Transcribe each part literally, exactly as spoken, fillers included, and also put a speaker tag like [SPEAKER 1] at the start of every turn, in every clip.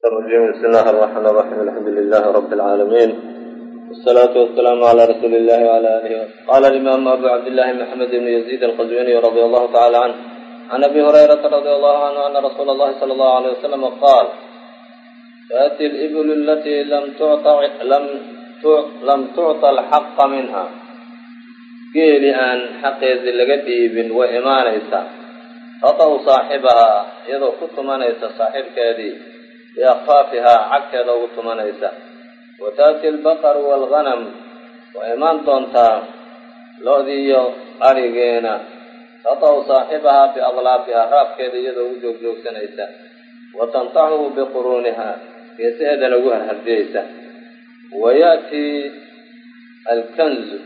[SPEAKER 1] بسم الله الرحمن الرحيم الحمد لله رب العالمين والصلاة والسلام على رسول الله وعلى آله وصحبه. قال الإمام أبو عبد الله محمد بن يزيد القزويني رضي الله تعالى عنه عن أبي هريرة رضي الله عنه أن رسول الله صلى الله عليه وسلم قال: تأتي الإبل التي لم تعطى لم لم تعطى الحق منها geeli aan xaqeedii laga dhiibin way imaanaysaa tataw saaxibahaa iyadoo ku tumanaysa saaxiibkeedii biakfaafihaa cagteeda ugu tumanaysa wa taati albaqaru waalghanam way imaan doontaa lo-dii iyo arigeena tataw saaxibahaa biadlaafihaa raafkeeda iyadoo ugu joogjoogsanaysa wa tantaxu biquruunihaa geesaheedana ugu harhardiyaysa wa ya'tii alkanzu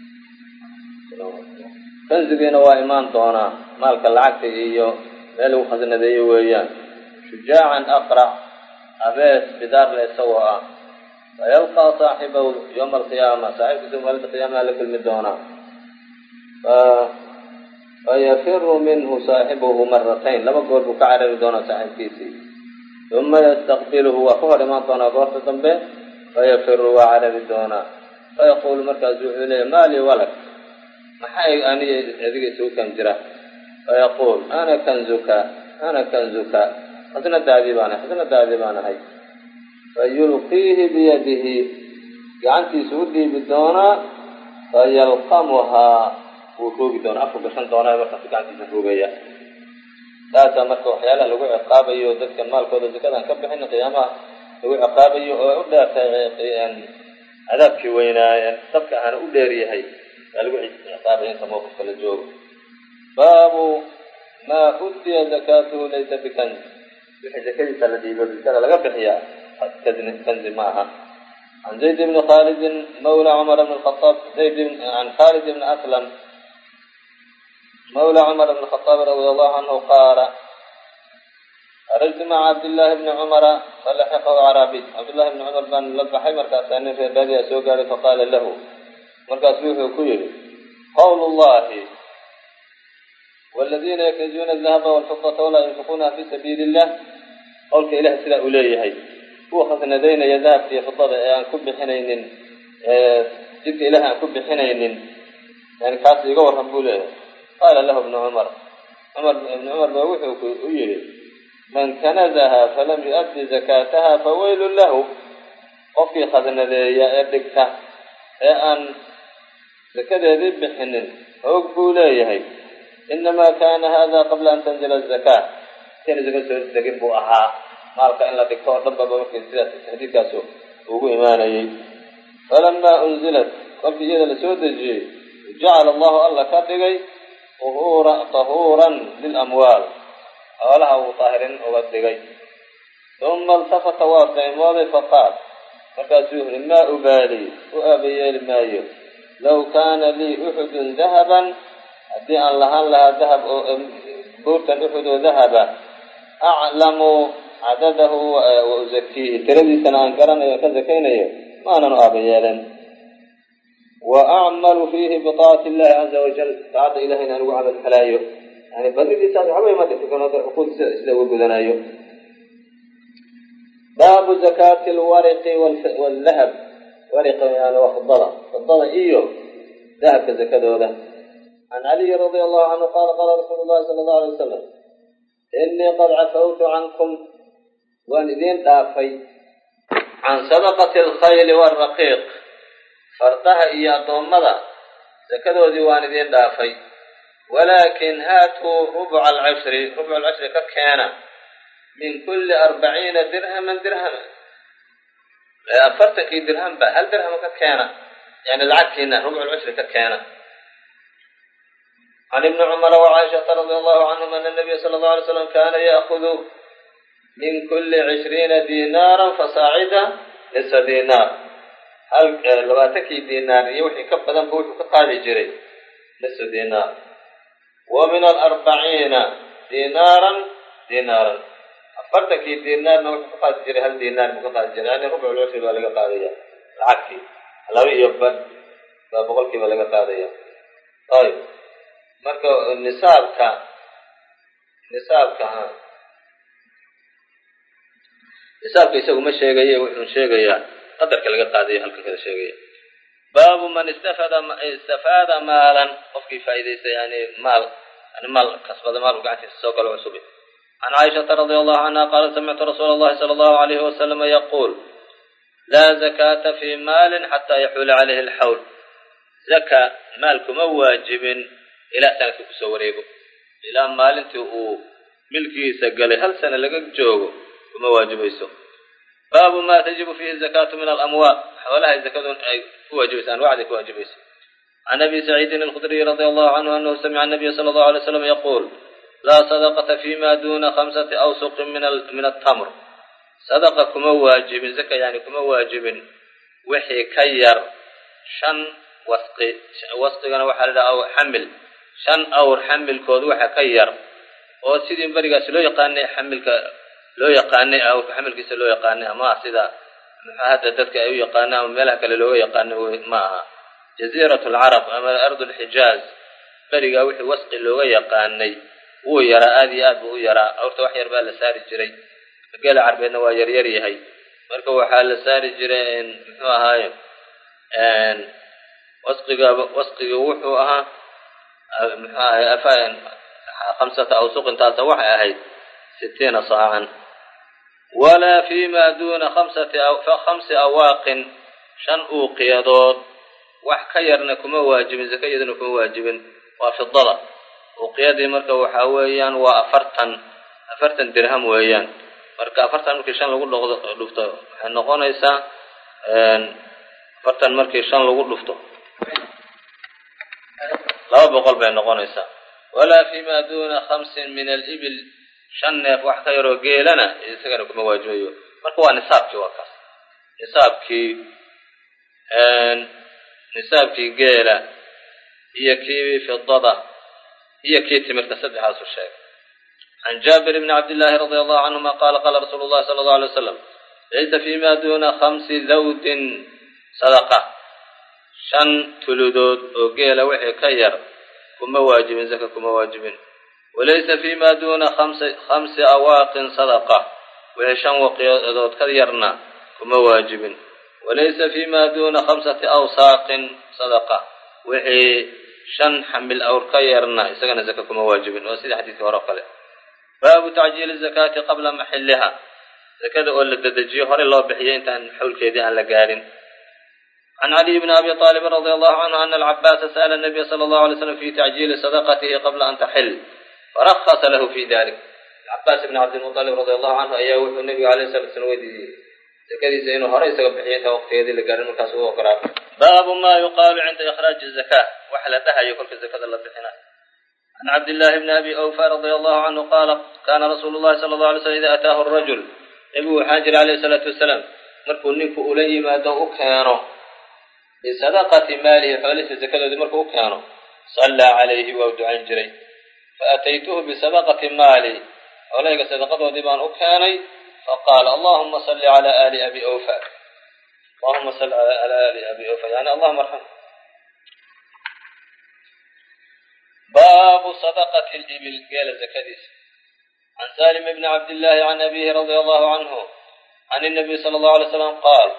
[SPEAKER 1] kanzigiina waa imaan doonaa maalka lacagta iyo meel lagu khasnadeeyo weeyaan shujaacan aqrac abees bidaarle isagoo ah fayalqaa saaxibahu yowma alqiyaama saaxiibkiisa maalinta qiyaamaha la kulmi doonaa fayafiru minhu saaxibuhu maratayn laba goor buu ka carari doonaa saaxiibkiisii uma yastaqbiluhu waa ka hor imaan doonaa goorta dambe fayafiru waa carari doonaa fayaquulu markaasu wuxuu leeya maali walak maxay aniga adiga isugu kan jira fayaquul ana kanzuka ana kanzuka khasnadaadii baan ahay khasnadaadii baan ahay fayulqiihi biyadihi gacantiisa u dhiibi doonaa fayalqamuhaa wuu roogi doonaa afku gashan doonaa markaas gacantiisa roogaya taasaa marka waxyaalaha lagu ciqaabayo dadka maalkooda zakadan ka bixin qiyaamaha lagu ciqaabayo oo u dheertay cadaabkii weynaaye dabka aana u dheer yahay aa lagu ciqaabay inta mawqifka la joogo. baabu maa utiya zakaatuhu laysa bikanz wixii zakadiisa la dhiibo zakada laga bixiyaa kanzi ma aha. can zayd bni khalidin mawla cumar bn khaaab zayd can khalid bni aslam mawla cumar bn khaaab radi allahu canhu qaala kharajtu maca cabdillahi bni cumara falaxiqahu caraabiy cabdillahi bni cumar baan la baxay markaasaa nin reer baadiyaa soo gaaray faqaala lahu markaasu wuxuu ku yidhi qawlu llahi waladiina yaknizuuna adahaba walfidata walaa yunfiquunaha fi sabiili illah qowlka ilahay sidaa uu leeyahay kuwa khasnadaynaya dahabka iyo fidada ee aan ku bixinaynin jidka ilahay aan ku bixinaynin yani kaas iga warran buu leeyahay qaala lahu ibnu cumar cumar ibnu cumar ba wuxuu u yidhi man kanazaha falam yu'addi zakaataha fawaylun lahu qofkii khasnadeeya ee dhigta ee aan zakadeedii bixinin hoog buu leeyahay inamaa kaana hada qabla an tanzila azakaa intayna zaka soo degin buu ahaa maalka in la dhigto oo dhanbaba markii sidaas tahdiidkaas ugu imaanayay falamaa unzilat kolkii iyada la soo dejiyey jacala allahu alla ka dhigay tahuuran lilamwaal xoolaha uu daahirin uga dhigay uma iltafata waa qaymooday faqaal markaasuu yiri maa ubaali u aabayeeli maayo low kaana lii uxudun dahaban haddii aan lahaan lahaa dahab oo buurtan uxud oo dahaba aclamu cadadahu wa uzakiihi tiradiisana aan garanayo ka zakaynayo maanan u aabayeelen wa acmalu fiihi biطaacati illahi caza wajal taacadda ilahayna aan ugu camal falaayo yani badidiisaas waxba ima dhifikono xuquuqdiisa sida uga gudanayo. baabu zakaati alwariqi waldahab wariqa yani waa fidada fidada iyo dahabka zakadooda. can caliyi radia allahu canhu qaala qaala rasuulu llahi sala allahu alay wasalam inii qad cafawtu cankum waan idiin dhaafay can sadaqati alkhayli waalraqiiq fardaha iyo addoommada zakadoodii waan idiin dhaafay walaakin haatuu rubca alcashri rubca alcashri ka keena min kulli arbaciina dirhaman dirhama afartankii dirham ba hal dirhama ka keena yani lacagtiina rubcu lcashri ka keena. can ibni cumara wacaaishata radi allahu canhum ana nabiya sala allahu alay slam kaana ya'kudu min kulli cishriina diinaaran fasaacida nisa diinaar hal labaatankii diinaar iyo wixii ka badan ba wuxuu ka qaadi jiray nisa diinaar wa min alarbaciina diinaaran diinaaran afartankii diinaarna wuxuu ka qaadi jiray hal diinaar buu ka qaadi jiray yani rubcu lcashri baa laga qaadaya lacagtii laba iyo ban baa boqolkiiba laga qaadaya. ayb marka nisaabka nisaabka ha nisaabka isagu ma sheegaya wuxuu sheegayaa qadarka laga qaadayo halkan kada sheegaya. baabu man istafada istafaada maalan qofkii faa'iidaystay yani maal yani maal kasbada maal gacantiisa soo galo cusub. عن عائشة رضي الله عنها قالت سمعت رسول الله صلى الله عليه وسلم يقول لا زكاة في مال حتى يحول عليه الحول. زكاة مالكم واجب إلى سنة كسوريكم إلى مال انتو ملكي سجل هل سنة لقى جوجو كما واجب يسوع. باب ما تجب فيه الزكاة من الأموال حولها الزكاة واجب سنة وعدك واجب يسوع. عن أبي سعيد الخدري رضي الله عنه أنه سمع النبي صلى الله عليه وسلم يقول لا صدقة فيما دون خمسة أوسق من من التمر. صدقة كما واجب زكاة يعني كما واجب وحي كير شن وسقي وسقي أنا وحال أو حمل شن أو حمل كود وحي كير أو سيدي بريقاس لو يقاني حمل ك لو يقاني أو حمل كيس لو يقاني ما سيدا هذا تذك أو يقاني وملك لو يقاني ما جزيرة العرب أما أرض الحجاز بريقا وحي وسقي لو يقاني wuu yaraa aad iyo aad buu u yaraa awrta wax yar baa la saari jiray geela carbeedna waa yar yar yahay marka waxaa la saari jiray muxuu ahaaye een wasqiga wasqiga wuxuu ahaa muxuu ahaaye afaan khamsata awsuq intaas waxay ahayd sittiin saacan wala fima duna khamsati aw fa khamsi awaqin shan uqiyadood wax ka yarna kuma waajibin zakayaduna kuma waajibin waa fidada وقيادي marka waxa weeyaan waa afartan afartan dirham weeyaan marka afartan markii shan lagu dhufto waxay noqonaysaa een afartan markii shan lagu dhufto laba boqol bay noqonaysaa wala fima duna khamsin min al-ibil shan neef wax ka yaro geelana isagana kuma waajibayo marka waa nisaabkii waa kaas nisaabkii een nisaabkii geela iyo kii fidada هي كيتي مرتسد هذا الشيء. عن جابر بن عبد الله رضي الله عنهما قال قال رسول الله صلى الله عليه وسلم ليس فيما دون خمس ذود صدقة شن تلودود وقيل وحي كير كما واجب زكاة كما واجب وليس فيما دون خمس خمس أواق صدقة وحي شن وقيل كيرنا كما واجب وليس فيما دون خمسة أوساق صدقة وحي شن حمل أو كيرنا إسقنا زكاة كما واجب وسيد حديث ورقله. باب تعجيل الزكاة قبل محلها زكاة أول الدجية هر الله بحيين تن حول كيدي على جارين. عن علي بن أبي طالب رضي الله عنه أن العباس سأل النبي صلى الله عليه وسلم في تعجيل صدقته قبل أن تحل فرخص له في ذلك. العباس بن عبد المطلب رضي الله عنه أياه النبي عليه الصلاة والسلام زكاة زينه هر يسقى بحيين وقت كيدي لجارين مكاسو وقراب. باب ما يقال عند إخراج الزكاة وحلتها يكون في الزكاة الله بحنا. عن عبد الله بن أبي أوفى رضي الله عنه قال كان رسول الله صلى الله عليه وسلم إذا أتاه الرجل أبو حاجر عليه الصلاة والسلام مركو نيكو أولي ما دو كانوا بصدقة ماله فليس الزكاة الذي مركو كانوا صلى عليه وودع جري فأتيته بصدقة مالي وليك صدقة دبان أكاني فقال اللهم صل على آل أبي أوفى اللهم صل على آل أبي أوفى يعني اللهم ارحمه. باب صدقة الإبل قال الزكاة. عن سالم بن عبد الله عن أبيه رضي الله عنه عن النبي صلى الله عليه وسلم قال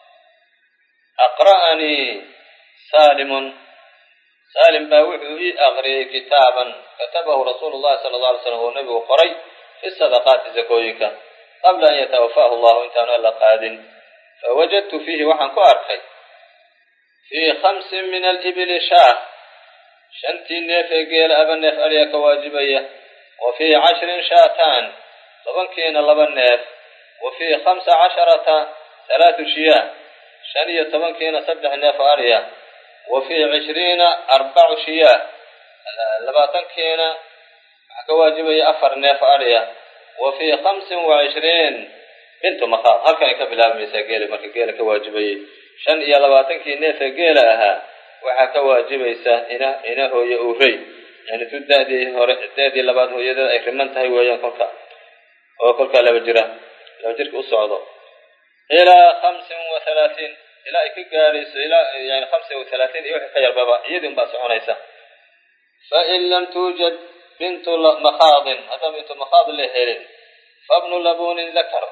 [SPEAKER 1] أقرأني سالم سالم باوحي أغري كتابا كتبه رسول الله صلى الله عليه وسلم ونبي قري في الصدقات زكويك قبل أن يتوفاه الله إن كان إلا قاد فوجدت فيه وحن كأرخي في خمس من الإبل شاه شنتي نيف قيل أبن نيف أليك واجبية وفي عشر شاتان طبعا كين لبن نيف وفي خمس عشرة ثلاث شياه شنية طبعا كين سبح نيف أليا وفي عشرين أربع شياه لباتن كين كواجبية أفر نيف أليا وفي خمس وعشرين بنت مخاض هل كان يكفي ميسا قيل مركا قيل كواجبية شن إيا لباتن كين نيف قيل أها waxaa ka waajibaysa ina ina hooyo uray yani tudadii hore dadii labaad hooyada ay riman tahay weeyaan kolka oo kolka laba jira laba jirka u socdo ila خمسة وثلاثين ila ay ka gaarayso ila yani خمسة وثلاثين iyo wixii ka yar baba iyadii baa soconaysa fa in lam tujad bint makhad hada bint makhad la helin fabnu labun zakar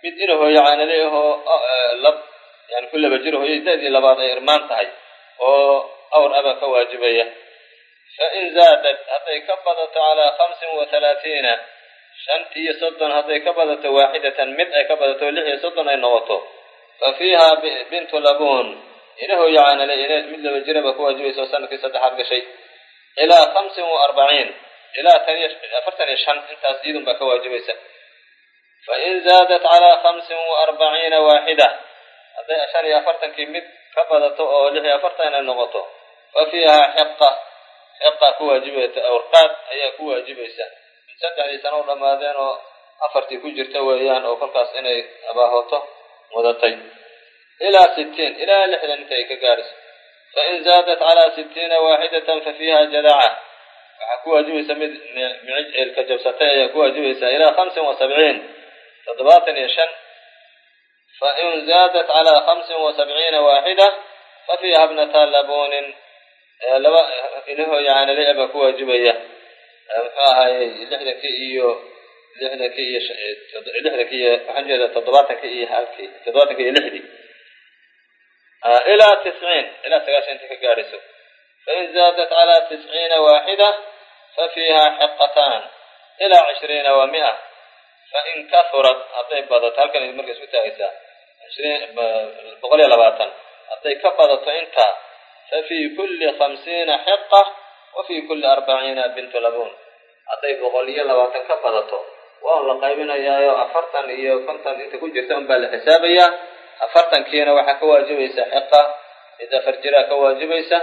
[SPEAKER 1] mid ina hooyo caanaleehoo lab yani ku laba jiro hooyadii da-dii labaad ay irmaan tahay oo awr aba ka waajibaya fain zaadat hadday ka badato calaa hamsin wa halaatiina shan iyo soddon hadday ka badato waaxidatan mid ay ka badato lix iyo soddon ay noqoto fa fiiha bintu labuun ina hooyo caanale ina mid laba jiraba ku waajibaysa oo sanadkii saddexaad gashay ilaa hamsin wa arbaciin ilaa tan iyo afartan iyo shan intaas iyadun baa ka waajibaysa fain zaadat calaa hamsin wa arbaciina waaxida hadday shan iyo afartankii mid ka badato oo lix iyo afartan ay noqoto fa fiiha xiqa xiqa ku waajibaysa awrqaad ayaa ku waajibaysa min saddexdii sana u dhammaadeen oo afartii ku jirta weeyaan oo kolkaas inay abaahoto wadatay ilaa sittiin ilaa lixdan inta ay ka gaadhiso fain zaadat calaa sittiina waaxidatan fa fiiha jadaca waxaa ku waajibaysa mid micilka jabsatay ayaa ku waajibaysa ilaa hamsin wa sabciin toddobaatan iyo shan fain zaadat calaa hamsin wa sabciina waaxida fa fiiha ibnata labuunin laba inahooyo caanale baa ku waajibaya muxuu ahaayey lixdankii iyo lixdankii iyo lixdankii iyo waxaan jeeda toddobaatankii iyo halkii toddobaatankii iyo lixdii ilaa tisciin ilaa sagaashan inta ka gaadhayso fain zaadat calaa tisciina waaxida fa fiiha xiqataan ilaa cishriina wa mia fain kahurat hadday badato halkan markay isku taagaysaa ishriin boqol iyo labaatan hadday ka badato intaa fa fii kulli khamsiina xiqa wa fii kulli arbaciina bintu labuun hadday boqol iyo labaatan ka badato waa la qaybinayaayo afartan iyo konton inta ku jirta un baa la xisaabayaa afartankiina waxaa ka waajibaysa xiqa mid afar jiraa ka waajibaysa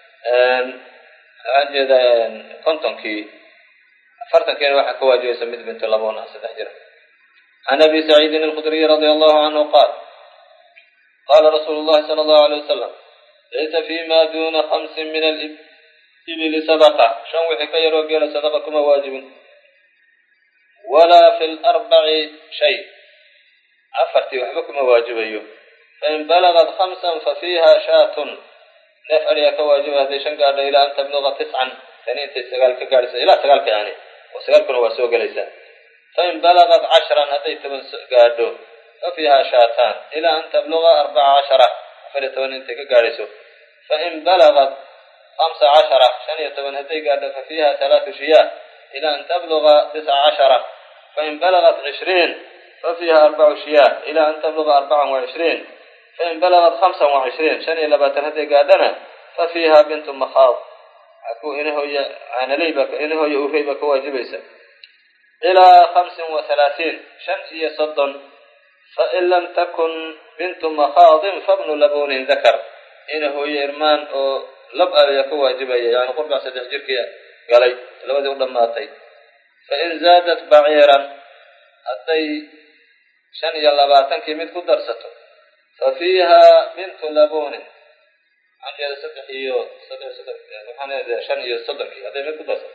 [SPEAKER 1] waxaan jeeda kontonkii afartankiina waxaa ka waajibaysa mid bintu labuun ah saddex jira can abi saciidin alkhudriy radia allahu canhu qaal qaala rasuulu llahi sala allahu alay wasalam laysa fima duna khamsin min alibili sadaqa shan wixii ka yaroo geela sadaqa kuma waajibin walaa fi larbaci shay afartii waxba kuma waajibayo fain balagat khamsan fa fiiha shaatun neef ariyaa ka waajiba hadday shan gaadho ilaa an tabluqa tiscan tani intay sagaal ka gaadhaysa ilaa sagaalka yani oo sagaalkuna waa soo gelaysaa fain balagat cashran hadday toban gaadho fa fiiha shaataan ilaa an tabluqa arbaca cashara afar iyo toban intay ka gaadhayso fain balagat hamsa cashara shan iyo toban hadday gaadho fa fiiha talaatu shiyaa ilaa an tabluqa tisca cashara fain balagat cishriin fa fiiha arbacu shiyaa ilaa an tabluqa arbacan wa cishriin fain balagat hamsan wa cishriin shan iyo labaatan hadday gaadhana fa fiiha bintu makhaad aku inahooya caanaleyba inahooya ureyba ka waajibaysa ilaa hamsin wa halaatiin shan iyo soddon fain lam takun bintu makhaadin fabnu labuunin dakar inahooya irmaan oo lab ayaa ka waajibaya yani qurbac saddex jirkii galay labadii u dhammaatay fain zaadat baciiran hadday shan iyo labaatankii mid ku darsato fa fiiha bintu labuunin waxaan jeeda saddex iyo saddex soddon waxaan shan iyo soddonkii hadday mid ku darsato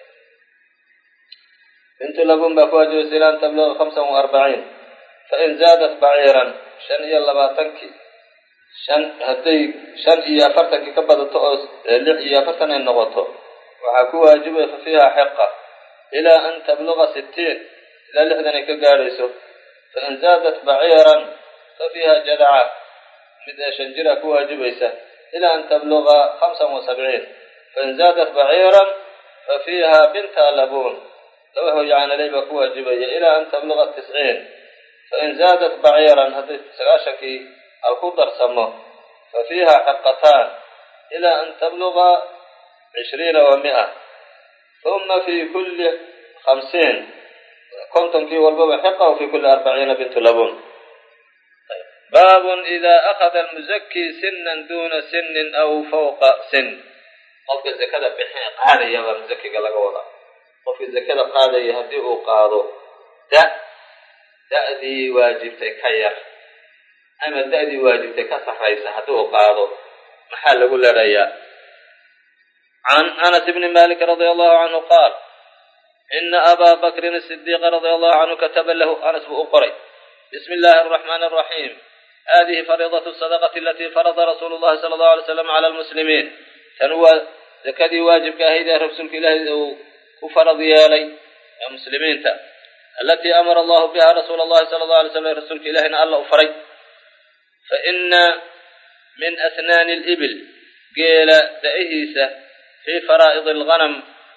[SPEAKER 1] bintu labuun baa ku waajibaysa ilaa an tabluqa khamsan wa arbaciin fain zaadat baciiran shan iyo labaatankii shan hadday shan iyo afartankii ka badato oo lix iyo afartan ay noqoto waxaa ku waajibaya fa fiiha xiqa ilaa an tabluqa sittiin ilaa lixdan ay ka gaadhayso fain zaadat baciiran fa fiiha jadaca mid ee shan jira ku waajibaysa ilaa an tabluqa hamsan wa sabciin fain zaadat baciiran fa fiiha binta labuun laba hooyo caanaley baa ku waajibaya ilaa an tabluqa tisciin fain zaadat baciiran hadday sagaashankii al ku darsamo fa fiiha xiqataan ilaa an tabluqa cishriina wa mia uma fii kulli khamsiin kontonkii walbaba xiqa wa fii kulli arbaciina bintu labuun baabun idaa akhada almuzaki sinan duuna sinin aw fawqa sin qofka zakada bixi qaadaya baa muzakiga laga wadaa qofkii zakada qaadaya haddii uu qaado da da'dii waajibtay ka yar ama da'dii waajibtay ka sarraysa haddii uu qaado maxaa lagu leerayaa can anas bni malik radia allahu canhu qaal ina abaa bakrin asidiiqa radia allahu canhu kataba lahu anas buu u qoray bismi illaahi araxmaani araxiim hadihi fariidatu sadaqati alatii farada rasuulu llahi sala allahu alay slam cala almuslimiin tan waa zakadii waajibka ahayd ee rasuulka ilaahay uu ku farad yeelay ee muslimiinta alatii amara allahu biha rasuula allahi sala allahu alay slam rasuulka ilahina alla u faray faina min asnaani alibil geela da'ihiisa fii faraa'id alghanam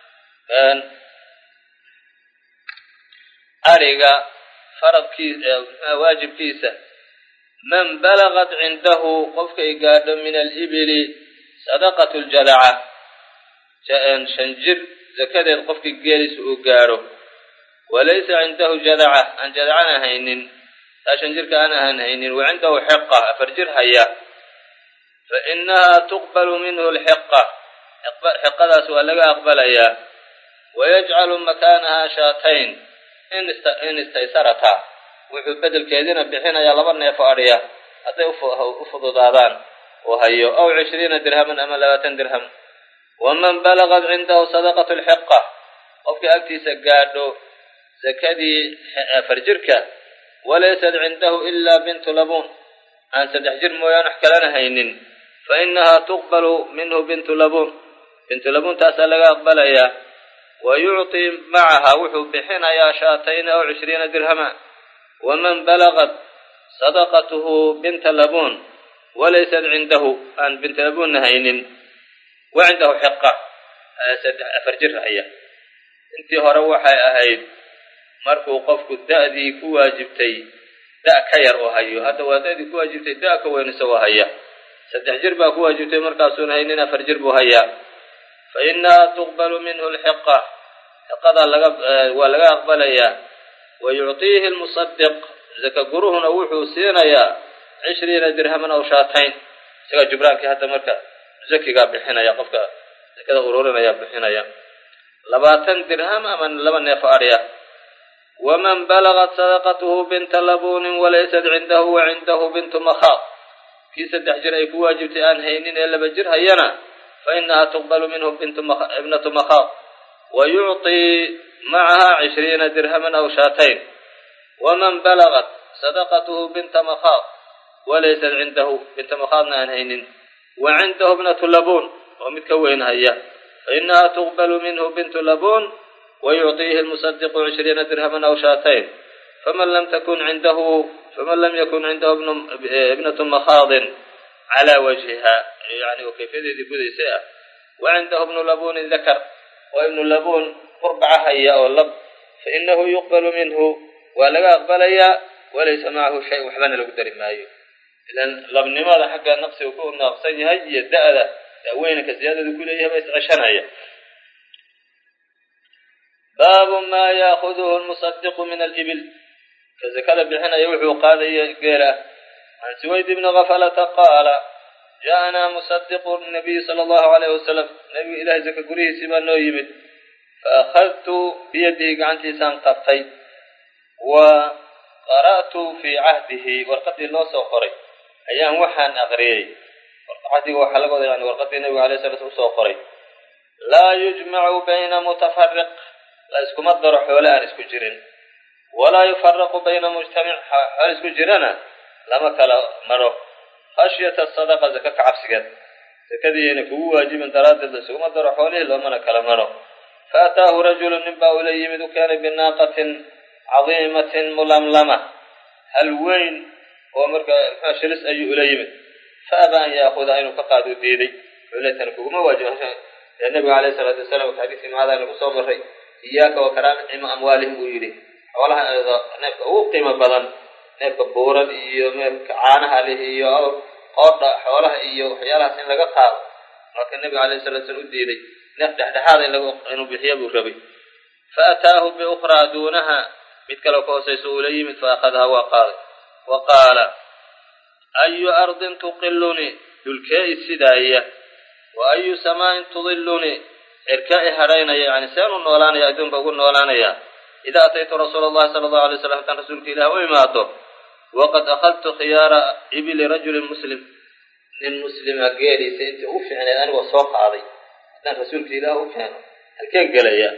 [SPEAKER 1] ariga faradkiisa waajibkiisa man balagat cindahu qofkay gaadho min alibili sadaqatu ljadaca shan jir zakadeed qofkii geeliisa uu gaadho walaysa cindahu jadaca aan jadacana haynin taa shan jirka aan ahaan haynin wa cindahu xiqa afar jir haya fainaha tuqbalu minhu lxiqa xiqadaas waa laga aqbalayaa wayajcalu makaanaha shaatayn in istaysarata wuxuu bedelkeedina bixinayaa laba neefo adhiya hadday u fududaadaan oo hayo aw cishriina dirhaman ama labaatan dirham waman balagat cindahu sadaqatu lxiqa qofkii agtiisa gaadho sakadii afar jirka walaysat cindahu ilaa bintu labuun aan saddex jir mooyaan wax kalena haynin fainaha tuqbalu minhu bintu labuun bintu labuuntaasaa laga aqbalayaa wayucطi macaha wuxuu bixinayaa shaatayni aw cishriina dirhama waman balagat sadaqatuhu binta labuun walaysat cindahu aan binta labuunna haynin wa cindahu xiqa saddex afar jir haya intii hore waxay ahayd markuu qofku da'dii ku waajibtay da' ka yar oo hayo hadda waa da'dii ku waajibtay da' ka weyn isagoo haya saddex jir baa ku waajibtay markaasuuna haynin afar jir buu hayaa fainaha tuqbalu minhu lxiqa xiqadaa laga waa laga aqbalayaa wayucطiihi lmusadiq zaka guruhuna wuxuu siinayaa cishriina dirhaman aw shaatayn isagaa jubraankii hadda marka zakigaa bixinaya qofka zakada ururinaya bixinaya labaatan dirham ama laba neefo adhiya waman balagat sadaqatuhu binta labuunin walaysat cindahu wa cindahu bintu makhaad kii saddex jir ay ku waajibtay aan haynin ee laba jir hayana fainaha tuqbalu minhu ibnatu makhaad wayucطii macaha cishriina dirhaman aw shaatayn waman balagat sadaqatuhu binta makhaad walaysat cindahu binta makhaadna aan haynin wa cindahu ibnatu labuun oo mid ka weyn haya fainaha tuqbalu minhu bintu labuun wayucطiihi lmusadiqu cishriina dirhaman aw shaatayn faman lam takun cindahu faman lam yakun cindahu ibnatu makhaadin calaa wajhiha yani oo kayfiyadeedii gudaysay ah wa cindahu ibnu labuunin dakar oo ibnu labuun qurbaca haya oo lab fainahu yuqbalu minhu waa laga aqbalayaa walaysa macahu shay waxbana lagu dari maayo ilan labnimada xagga naqsiga ku naaqsan yahay iyo da'da da'weynanka siyaadada ku leeyahay ba isceshanaya baabu maa yaakuduhu lmusadiqu min alibil ka zakada bixinaya wuxuu qaadaya geela can suwayd bni gafalata qaala ja'anaa musadiqu nabiyi sala allahu alayh wasalam nabigu ilahay zaka gurihiisii baa noo yimid faأkhadtu biyadihi gacantiisaan qabtay wa qara'tu fii cahdihi warqadii loo soo qoray ayaan waxaan aqriyey cahdiga waxaa laga wada yani warqadii nabiga alayh salatu usoo qoray laa yujmacu bayna mutafariq la iskuma daro xoole aan isku jirin walaa yufaraqu bayna mujtamic xoole isku jirana lama kala maro khashyata sadaqa zaka ka cabsigeed zakadiina kugu waajibin daraaddeed la iskuma daro xoolihii loomana kala maro faataahu rajulu nin baa ula yimid u keenay binaaqatin cadiimatin mulamlama hal weyn oo marka maxaa shilis ayuu ula yimid faaba an yaakuda inuu ka qaado diiday xuleetana kuguma waajiba ee nabiga alayhi salaatu wasalaam xadiiskii maada lagu soo maray iyaaka wa karaamicima amwaalihim buu yidhi xoolaha neefka ugu qiimo badan neefka buuran iyo neefka caanaha leh iyo qoodha xoolaha iyo waxyaalahaas in laga qaado marka nabiga alayhi salatu wasalam u diiday neef dhexdhexaada inuu bixiya buu rabay faataahu biukhraa duunaha mid kale ka hoosayso uula yimid faakadaha waa qaaday wa qaala ayu ardin tuqilunii dhulkee i sidaaya wa ayu samaa'in tudilunii cirkaa i hadhaynaya yani seen u noolaanaya adduunka ugu noolaanaya idaa ataytu rasuula allahi sala allahu alay waslam hataan rasuulka ilaah u imaado waqad akhadtu khiyaara ibili rajulin muslim nin muslima geeliisa intii ugu fiicnayd anigoo soo qaaday haddaan rasuulka ilaah u keeno halkeen gelaya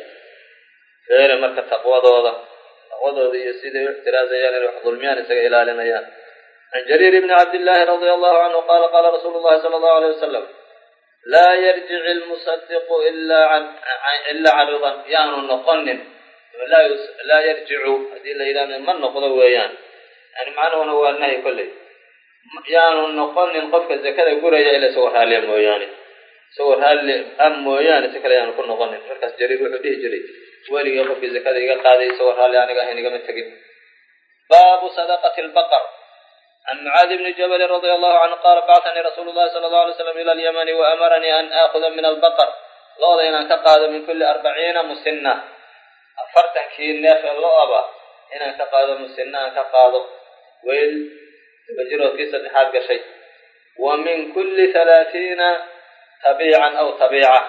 [SPEAKER 1] feere marka taqwadooda taqwadooda iyo siday u ixtiraazayaan inay wax dulmiyaan isaga ilaalinayaan can jariir ibni cabdillaahi radia allahu canhu qaala qaala rasuulu llahi sala allahu alayh wasalam laa yarjic ilmusadiqu ilaa can ridan yaanu noqonin laa laa yarjicu haddii la yidhahdo ma noqdo weeyaan yani macnuhuna waa nahy kolley yaanu noqonin qofka zakada guraya ila isagoo raaliya mooyaane isagoo raalli am mooyaane si kale yaanu ku noqonin markaas jariir wuxuu dhihi jiray weligii qofkii zakada iga qaaday isagoo raalli aniga ahayn igama tegin baabu sadaqati albaqar عن معاذ بن جبل رضي الله عنه قال بعثني رسول الله صلى الله عليه وسلم إلى اليمن وأمرني أن آخذ من البقر لوضع إن كقاد من كل أربعين مسنة أفرتن كي الناف اللؤبة إن كقاد مسنة كقاد ويل تبجره كيسة حاد شيء ومن كل ثلاثين طبيعا أو طبيعة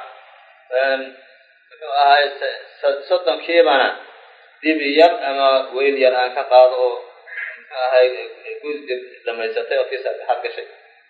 [SPEAKER 1] صدم كيبانا دي بيب أما ويل يران كقاد لما يستطيع في حق شيء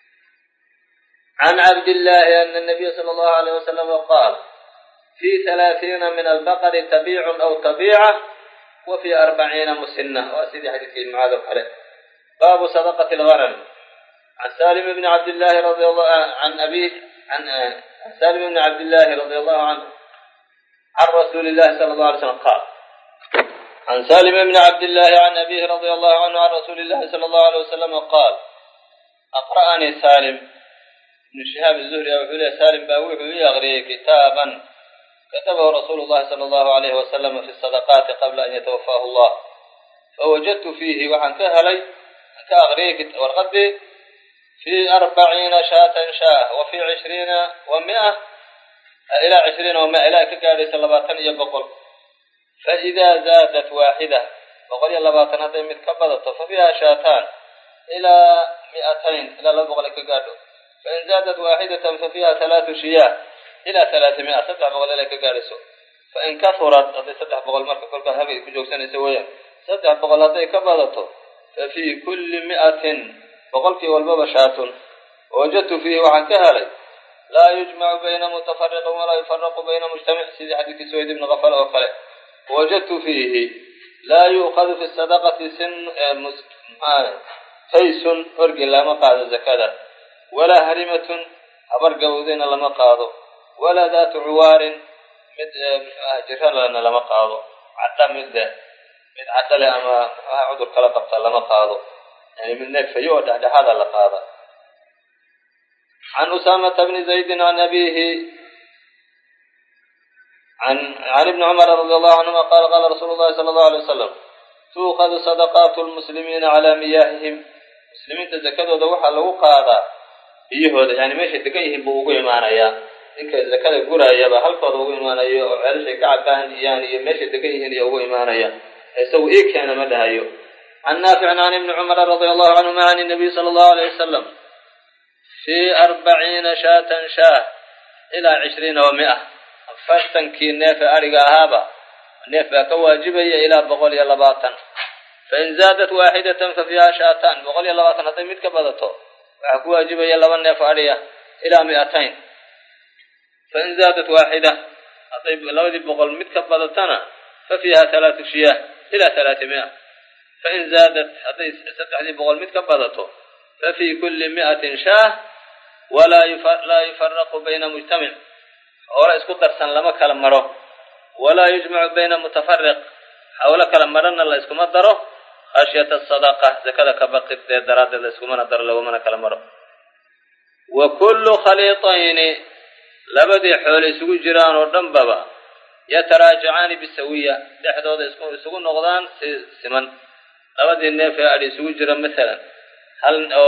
[SPEAKER 1] عن عبد الله أن النبي صلى الله عليه وسلم قال في ثلاثين من البقر تبيع أو طبيعة وفي أربعين مسنة وأسيدي حديثي معاذ عليه باب صدقة الغنم عن سالم بن عبد الله رضي الله عن أبيه عن سالم بن عبد الله رضي الله عنه عن رسول الله صلى الله عليه وسلم قال عن سالم بن عبد الله عن أبيه رضي الله عنه عن رسول الله صلى الله عليه وسلم قال أقرأني سالم بن شهاب الزهري وحولي سالم باويه يغري كتابا كتبه رسول الله صلى الله عليه وسلم في الصدقات قبل أن يتوفاه الله فوجدت فيه وعن كهلي كأغري ورغدي في أربعين شاة شاه وفي عشرين ومئة إلى عشرين ومئة إلى كقال سلباتن يبقل فإذا زادت واحدة بقول يلا باتنا دي متكبدت ففيها شاتان إلى مئتين إلى لبغل كقالوا فإن زادت واحدة ففيها ثلاث شياه إلى ثلاثمائة سبع بغل لك قالسوا فإن كثرت هذه سبع بغل مركة كل هذه كجوك سنة سوية سبع بغل هذه كبدته ففي كل مئة بغل في والباب شات ووجدت فيه وعن كهلي لا يجمع بين متفرق ولا يفرق بين مجتمع سيدي حديث سويد بن غفل وقال وجدت فيه لا يؤخذ في الصدقة سن تيس فرق لما قاد زكاة ولا هرمة أبر قوذين لما قاضوا ولا ذات عوار مد جرال لما قاضوا عطا مد مد عطا لما عذر كلطبت لما قاضوا يعني من نكفة يؤدى هذا لقاضى عن أسامة بن زيد عن أبيه عن عن ابن عمر رضي الله عنهما قال قال رسول الله صلى الله عليه وسلم تؤخذ صدقات المسلمين على مياههم مسلمين تزكدوا دوحا لو قادا بيهود يعني ماشي دقيهم بو ugu imaanaya inka zakada guraya ba halkooda ugu imaanayo oo ceelashay ka cabaan yani meesha daqayhin iyo ugu imaanaya isagu eekana ma dhahayo عن نافع عن ابن عمر رضي الله عنهما عن النبي صلى الله عليه وسلم في أربعين شاة شاه إلى عشرين ومئة فرتنكي نيف أرقى هابا نيف كواجبية إلى بغل يلباطا فإن زادت واحدة ففيها شاتان بغل يلباطا هذا ميت كبضته كواجبية لبن نيف أرقى إلى مئتين فإن زادت واحدة لو ذي بغل ميت كبضتنا ففيها ثلاث شياه إلى ثلاثمائة فإن زادت هذا ستح ذي بغل ميت كبضته ففي كل مئة شاه ولا لا يفرق بين مجتمع أولا اسكو درسان لما كلام مرو ولا يجمع بين متفرق حول كلام مرنا الله اسكو مدره خشية الصدقة زكاة كبقيت دراد الله اسكو مدر لو من كلام مرو وكل خليطين لبدي حول اسكو جيران ودنبابا يتراجعان بالسوية دحدود اسكو اسكو نقدان سمن لبدي النافع على اسكو جيران مثلا هل او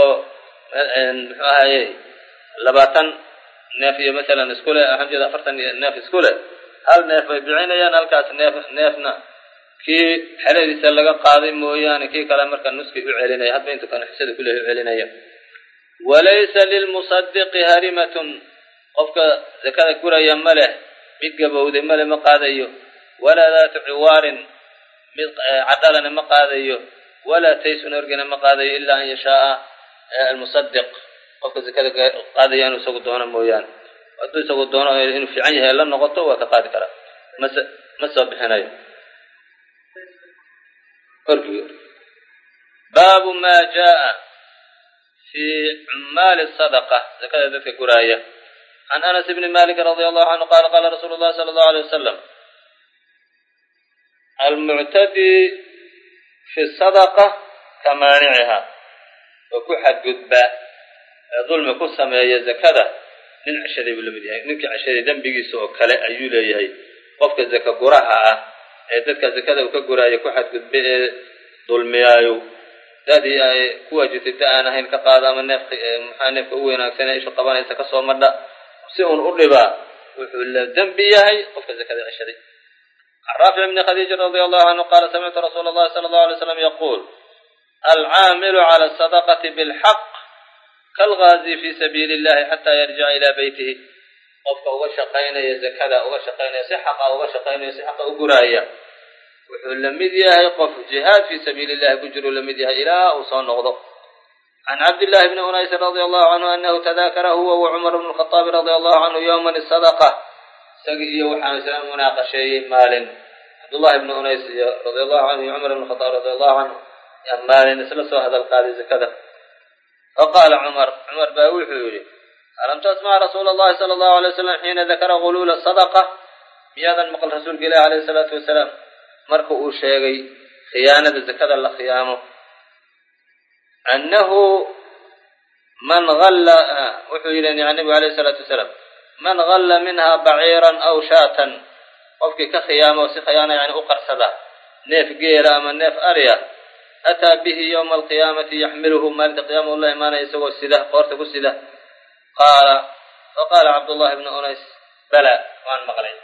[SPEAKER 1] هاي لباتن نافية مثلا اسكوله أهم جدا فرتن ناف اسكوله هل ناف بعينيان هل كاس ناف نافنا كي حلال يسلق قاضي مويان كي كلام مركن نسكي بعلينا حتى أنت كان حسد كله بعلينا وليس للمصدق هرمة قفك زكاة كرة يمله متجبه ذي مله مقاضيه ولا ذات عوار عدلنا مقاضيه ولا تيس نرجنا مقاضيه إلا أن يشاء المصدق qofka zakada qaadayaan uu soo doona mooyaan haduu soo doono inuu fiican yahay la noqoto waa ka qaadi kara ma ma soo bixinayo orgiyo baabu ma jaa fi ummal as-sadaqa zakada dadka guraya an Anas ibn Malik radiyallahu anhu qala qala Rasulullah sallallahu alayhi wasallam almuctadi fi sadaqa ka maaniciha oo ku xadgudba dulmi ku sameeya zakada nin cashaday buu lamid yahay ninkii cashaday dembigiisa oo kale ayuu leeyahay qofka zaka guraha ah ee dadka zakada uu ka guraayo ku xadgudba ee dulmiyaayo dadii ay ku wajibtay aan ahayn ka qaada ama neef maxaa neefka u wanaagsan ay qabanaysa ka soo madha si uun u dhiba wuxuu la dambi yahay qofka zakada cashaday الرافع بن خديج رضي الله عنه قال سمعت رسول الله صلى الله عليه وسلم يقول العامل على الصدقة بالحق كالغازي في سبيل الله حتى يرجع إلى بيته qofka uga shaqaynaya zakada uga shaqaynaya si xaq ah uga shaqaynaya si xaq u guraaya wuxuu la mid yahay qof jihaad fi sabilillah ku jiro la mid yahay ilaa uu soo noqdo عن عبد الله بن أنيس رضي الله عنه أنه تذاكر هو وعمر بن الخطاب رضي الله عنه يوما الصدقة سقي وحان سلام مناقشة مال عبد الله بن أنيس رضي الله عنه وعمر بن الخطاب رضي الله عنه مال نسلسوا هذا القاضي زكاة فقال عمر عمر باوي حيولي ألم تسمع رسول الله صلى الله عليه وسلم حين ذكر غلول الصدقة مياذا مقل رسول الله عليه الصلاة والسلام مركو شيغي خيانة الزكاة الله خيامه أنه من غل وحيلني عن النبي عليه الصلاة والسلام من غل منها بعيرا أو شاة قفك كخيامه وسي خيانة يعني أقرصدا نيف قيرا من نيف أريا أتى به يوم القيامة يحمله مالك قيام الله ما يسوى السده قورتك السده قال فقال عبد الله بن أنيس بلى وان مقلين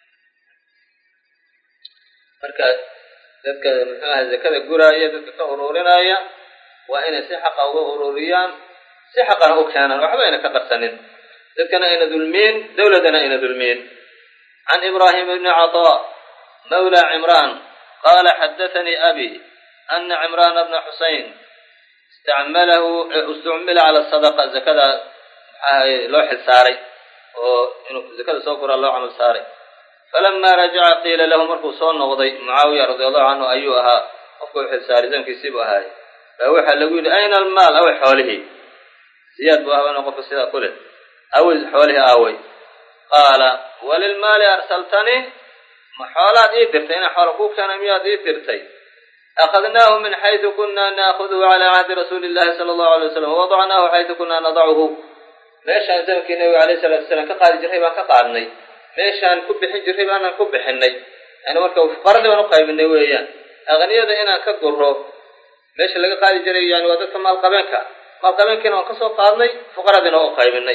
[SPEAKER 1] marka dadka maxaa zakada guraaya dadka ka ururinaya waa inay si xaq ah uga ururiyaan si xaqana u keenaan waxba ayna ka qarsanin dadkana ayna dulmiin dawladana ayna dulmiin عن إبراهيم بن عطاء مولى عمران قال حدثني أبي أن عمران بن حسين استعمله استعمل على الصدقة زكاة لوح الساري وإنه زكاة سوكر الله عمل ساري فلما رجع قيل له مركو صون نغضي معاوية رضي الله عنه أيها أفكر في الساري زنك يسيبها هاي فأوحى لقول أين المال أو حوله زياد بوها ونقف السيدة كله أو حوله آوي قال وللمال أرسلتني محالات إيدرتين حرقوك كان مياد إيدرتي أخذناه من حيث كنا نأخذه على عهد رسول الله صلى الله عليه وسلم ووضعناه حيث كنا نضعه ليش أنزلك النبي عليه الصلاة والسلام كقال جرهيبا كقالني ليش أن كبحين جرهيبا أنا كبحيني أنا مركب فرد ونقايب النووية أغنية إنا كقره ليش لقى قال جرهيب يعني وذلك مال قبنك مال قبنك وانقصوا قالني فقرد ونقايب الني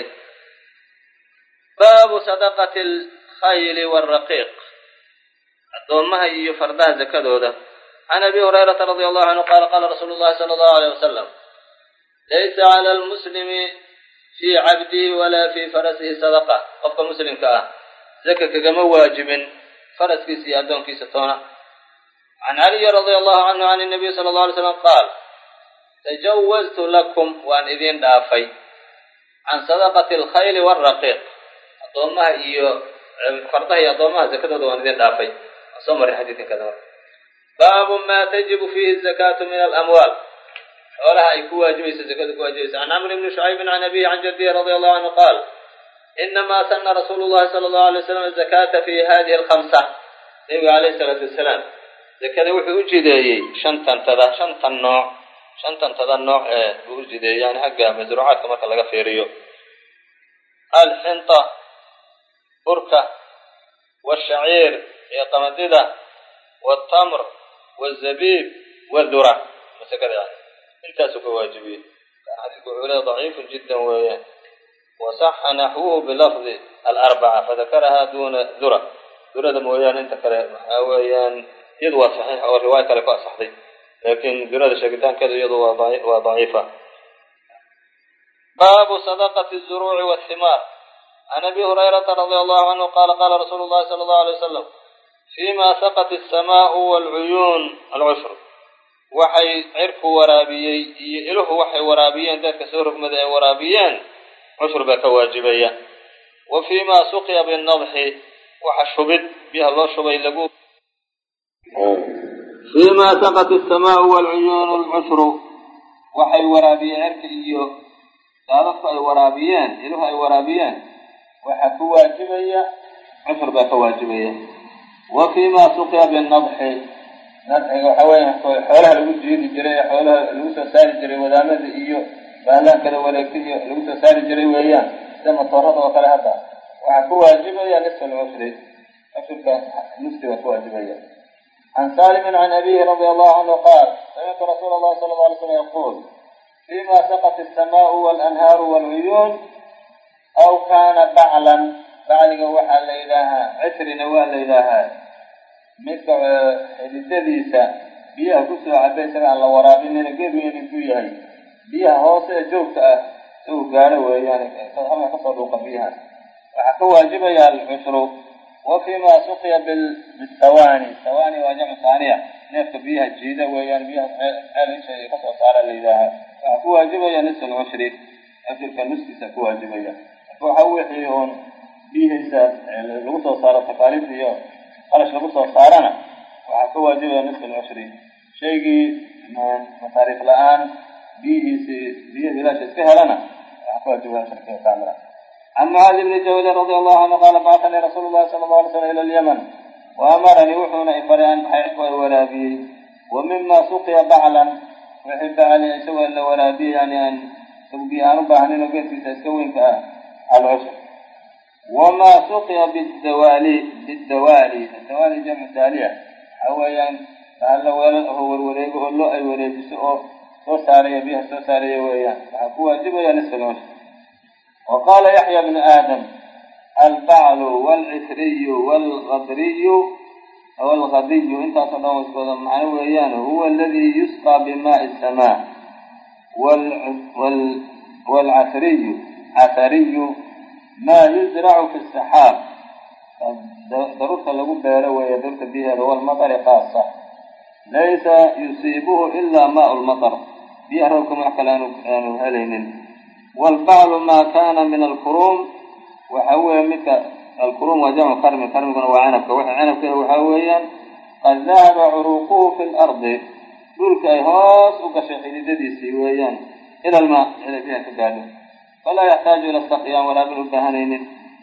[SPEAKER 1] باب صدقة الخيل والرقيق الدومها يفردها زكاة عن أبي هريرة رضي الله عنه قال قال رسول الله صلى الله عليه وسلم ليس على المسلم في عبده ولا في فرسه صدقة قفك مسلم كأه زكاة كما واجب فرس في سيادون في ستونة عن علي رضي الله عنه عن النبي صلى الله عليه وسلم قال تجوزت لكم وأن إذين دافي عن صدقة الخيل والرقيق أضمها إيو فرضها أضمها زكاة وأن إذين دافي أصمر حديث كذا باب ما تجب فيه الزكاة من الأموال ولها يكون واجب الزكاة واجب عن عمرو بن شعيب عن أبيه عن جده رضي الله عنه قال إنما سن رسول الله صلى الله عليه وسلم الزكاة في هذه الخمسة النبي عليه الصلاة والسلام زكاة وحوجدي شنطن تذا شنطن نوع شنطن تذا النوع وحوجدي يعني حقها مزروعات كما قال لك فيريو الحنطة بركة والشعير هي قمددة والتمر والزبيب والذرة مسكذا يعني انت سوى واجبين كان حديث علا ضعيف جدا وصح نحوه بلفظ الأربعة فذكرها دون ذرة ذرة مويان انت كلاويان يضوى صحيح أو الرواية كلا صحيح لكن ذرة شكتان كذا يضوى ضعيفة باب صدقة الزروع والثمار عن أبي هريرة رضي الله عنه قال قال رسول الله صلى الله عليه وسلم فيما سقت السماء والعيون العشر وحي عرف ورابيي إله وحي ورابيين ذاك سورك مدى ورابيين عشر بكواجبية وفيما سقي بالنضح وحشبت بها الله شبي لقوب فيما سقت السماء والعيون العشر وحي ورابي عرف إيه ذاك أي ورابيين إله أي ورابيين وحكواجبية عشر بكواجبية وفيma suqya bالنضxi nadxiga waxa weya xoolaha lagu jiidi jiray xoolaha lagu soo saari jiray wadaamada iyo baalaan kala wareegta iyo lagu soo saari jiray weeyaan sida matoorada oo kale hadda waxaa ku waajibaya nisf alcushri cushurka niski waa ku waajibaya can salimin can abihi radi allahu canhu qaal samictu rasuula allahi sala alla alay slam yaquul fima saqat الsamaau walanhaaru wاlcuyuun aw kana baclan bacliga waxaa la yidhaahaa cisrina waa la yidhaahaa midka xididadiisa biyaha kusoo cabay isaga aan la waraabinina geed weyn ku yahay biyaha hoose ee joogta ah isagu gaaro weeyaan halka kasoo dhuuqa biyaha waxaa ka waajibaya alcushru wa fima suqiya bisawaani sawaani waa jamcu saaniya neefka biyaha jiida weeyaan biyaha ceelisha kasoo saara la yidhaahaa waxaa ku waajibaya nis alcushri cushurka nuskiisa ku waajibaya waxa wixii oon biyihiisa lagu soo saaro takaaliif iyo qarash lagu soo saarana waxaa ka waajibaya nisf alcushri shaygii masaariif la-aan biyihiisi biyo bilaasha iska helana waxaa ka waajibaya cushrkiisa kaamila can mucaadi bni jawlin radi allahu canhu qaala bacatanii rasuulu llahi sala alla alay slam ila alyaman wa amaranii wuxuuna ifaray an xaydku ay waraabiyey wa mima suqiya baclan wixii bacli isagoo la waraabiyey yani aan isagu biyo aan u baahnayn oo geedkiisa iska weynka ah alcushr wma suqiya bidawaali bidawaali dawaali jamcu daaliya waxa weeyaan bahalla weelal aho warwareego oo loo ay wareejiso oo soo saaraya biyaha soo saaraya weeyaan waxaa ku waajibaya nisf alcushr wa qaala yaxya bnu aadam albaclu waalcisriyu waalgadriyu waalgadiyu intaasoo dhan waskooda macno weeyaan huwa aladii yusqaa bimaai samaa waalcasriyu casariyu ma yuzracu fi saxaab daruurta lagu beero weeye daruurta biyaheeda walmatari khaasa laysa yusiibuhu ilaa maau lmatar biyaha roobkama wax kale aanu aanu helaynin waalbaclu maa kana min alkuruum waxa weeye midka alkuruum waa jamcu karmi karmiguna waa canabka waxa canabka waxaa weeyaan qad dahaba curuuquhu fi lardi dhulka ay hoos u gashay xididadiisii weeyaan ila almaa ila biyaha ka gaadho falaa yaxtaaju ila saqyaan walaabin u baahanaynin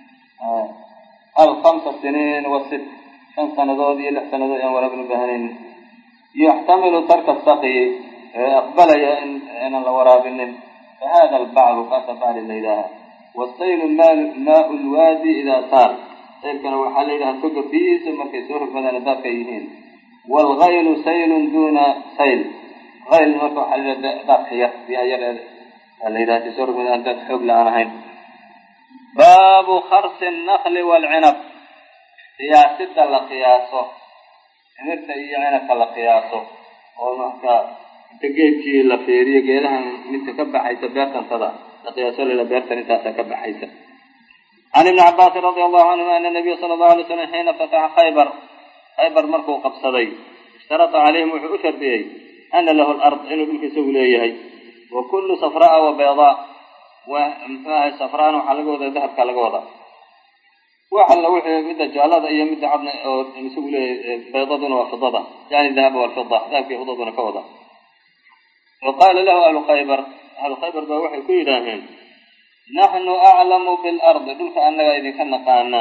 [SPEAKER 1] alkamsa siniin wa sit shan sanadood iyo lix sanadood ayaan walaabin u baahanaynin yaxtamilu tarka saqyi aqbalaya inaan la waraabinin fahada albaclu kaasa bacli la yidhaaha wasaylu maau lwaadi idaa saal saylkana waxaa la yidhaha toga biyihiisa markay soo rogmadaan daadka yihiin waalgaylu saylun duna sayl ayl marka waxaa la yidhaha daadka yar biyaha yar la yidhaha soo rogmadaan daad xoog la aan ahayn baabu kharsi annakli waalcinab qiyaasida la qiyaaso timirta iyo cinabka la qiyaaso oo marka inta geedkii la fiiriyo geedahan midka ka baxaysa beertantada la qiyaaso lila beertan intaasaa ka baxaysa can ibni cabaasin radia allahu canhuma ana nabiya sala allahu alay slam xiina fataxa khaybar khaybar markuu qabsaday ishtarata calayhim wuxuu u shardiyey ana lahu alard inuu dhulka isagu leeyahay wa kullu safraa wa baydaa mxuahay safraan waxaa laga wadaa dahabka laga wadaa wax alla wixii midda jaalada iyo midda cadna oo isagu leeyahay baydaduna waa fidada yani dahaba walfida dahabkii fidaduna ka wada wa qaala lahu ahlu khaybar ahlu khaybar baa waxay ku yidhaaheen naxnu aclamu bilardi dhulka annagaa idinka naqaana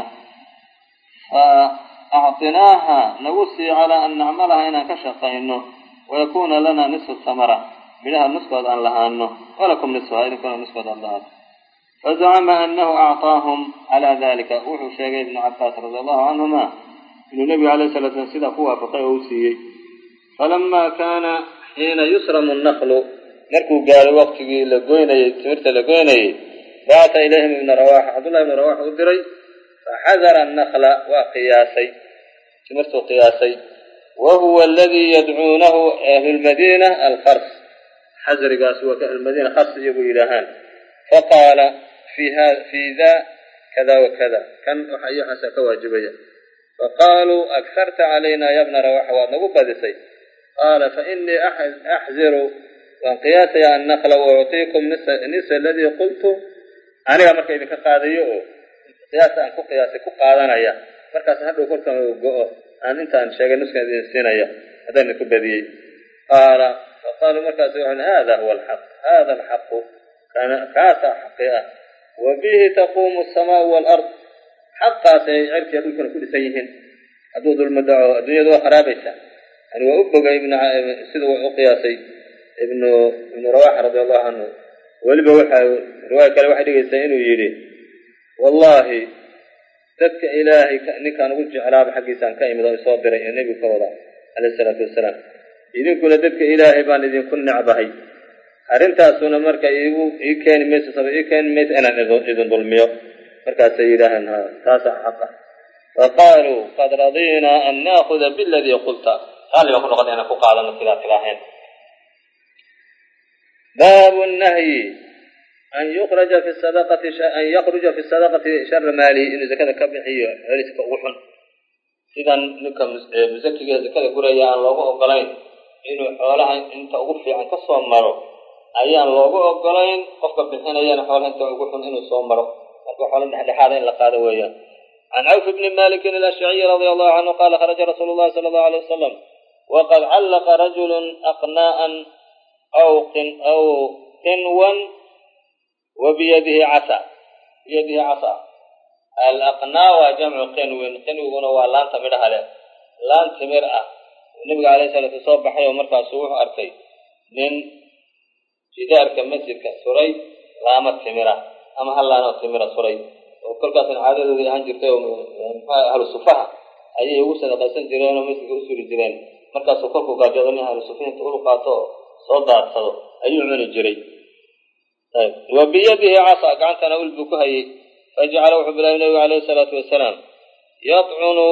[SPEAKER 1] fa acطinaaha nagu sii calaa an nacmalaha inaan ka shaqayno wayakuna lana nisfu samara midhaha nuskood aan lahaano walakum nisfuha idinkuna nuskood aan lahaano fazacama anahu acطaahum calaa dalika wuxuu sheegay ibnu cabaas radi allahu canhuma inuu nebigu alayh sala slam sidaa ku waafaqay oo u siiyey falama kaana xiina yusramu nnaklu markuu gaaray waqtigii la goynayey timirta la goynayey bacata ilayhim ibna rawaxa cabdullahi ibna rawaxa u diray faxadara annakla waa qiyaasay timirtuu qiyaasay wa huwa aladii yadcuunahu ahlulmadiina alkhars xasrigaas waa ka ahlulmadiina khars iyagu yidhaahaan faqaala fii da kada wakada kan waxa iyo waxaasaa ka waajibaya faqaaluu akarta calayna ya bna rawaxa waad nagu badisay qaala fainii axziru waan qiyaasaya annakla waucطiikum nisa aladii qultu aniga marka idinka qaadayo oo qiyaasa aan ku qiyaasay ku qaadanaya markaas hadhow korkan uu go-o aan intaan sheegay nuskan idin siinaya haddaan idinku badiyey qaala faqaaluu markaas waxu hada huwa alxaq hada alxaqu kaasaa xaqi ah wa bihi taquumu asamaau waalard xaqaasay cirkiya dhulkana ku dhisan yihiin hadduu dulmi dhaco adduunyadu waa kharaabeysaa. yani waa u bogay ibn sida u qiyaasay ibnu ibnu rawaxa radi allahu canhu. weliba waxa riwaaya kale waxay dhigaysaa inuu yidhi wallahi dadka ilaahay ninkaan ugu jeclaaba xaggiisaan ka imid oo isoo diray ee nebigu ka wada calayhi salaatu wasalaam, idinkuna dadka ilaahay baan idinku necbahay, arrintaasuna marka igu ii keeni mayso saba ii keeni mayso inaan idin dulmiyo. markaasay yidhaaheen ha taasaa xaqa. faqaaluu qad radiinaa an naakuda biladii qulta, raalli baan ku noqonay inaan ku qaadano sidaa tidhaaheen. baabu nahyi an yukraja fi sadaqati an yakruja fi sadaqati shara maalihi, inuu zakada ka bixiyo xoolihiisa ugu xun. sidan ninka musakiga zakada guraya aan loogu ogolayn inuu xoolaha inta ugu fiican ka soo maro, ayaan loogu ogolayn qofka bixinayana xoolaha inta ugu xun inuu soo maro. marka xoola dhexdhexaada in la qaado weeyaan. can cawf bni malik alashciyi radia allahu canhu qaala kharaja rasuulu llahi sala allahu alayh wasalam waqad callaqa rajulun aqnaa'an aw aw qinwan wabiyadihi casa biyadihi casa. alaqnaa waa jamcu qinwin, qinwiguna waa laanta midhaha leh, laan timir ah. nabiga alayhi salaatu soo baxay oo markaasu wuxuu arkay nin jidaarka masjidka suray laama timira ama hal laanoo timira suray, oo kolkaasna caadadoodii ahaan jirtay oo ahlu sufaha ayay ugu sadaqaysan jireen oo masjidka u suri jireen. markaasuu kolkuu gaajoodo nin ahlu sufaha inta ulu qaato oo soo daadsado ayuu cuni jiray. wa biyadihi casa, gacantana ul buu ku hayay. fajacala wuxuu bilaabay nabigu alayhi salaatu wasalaam yacunu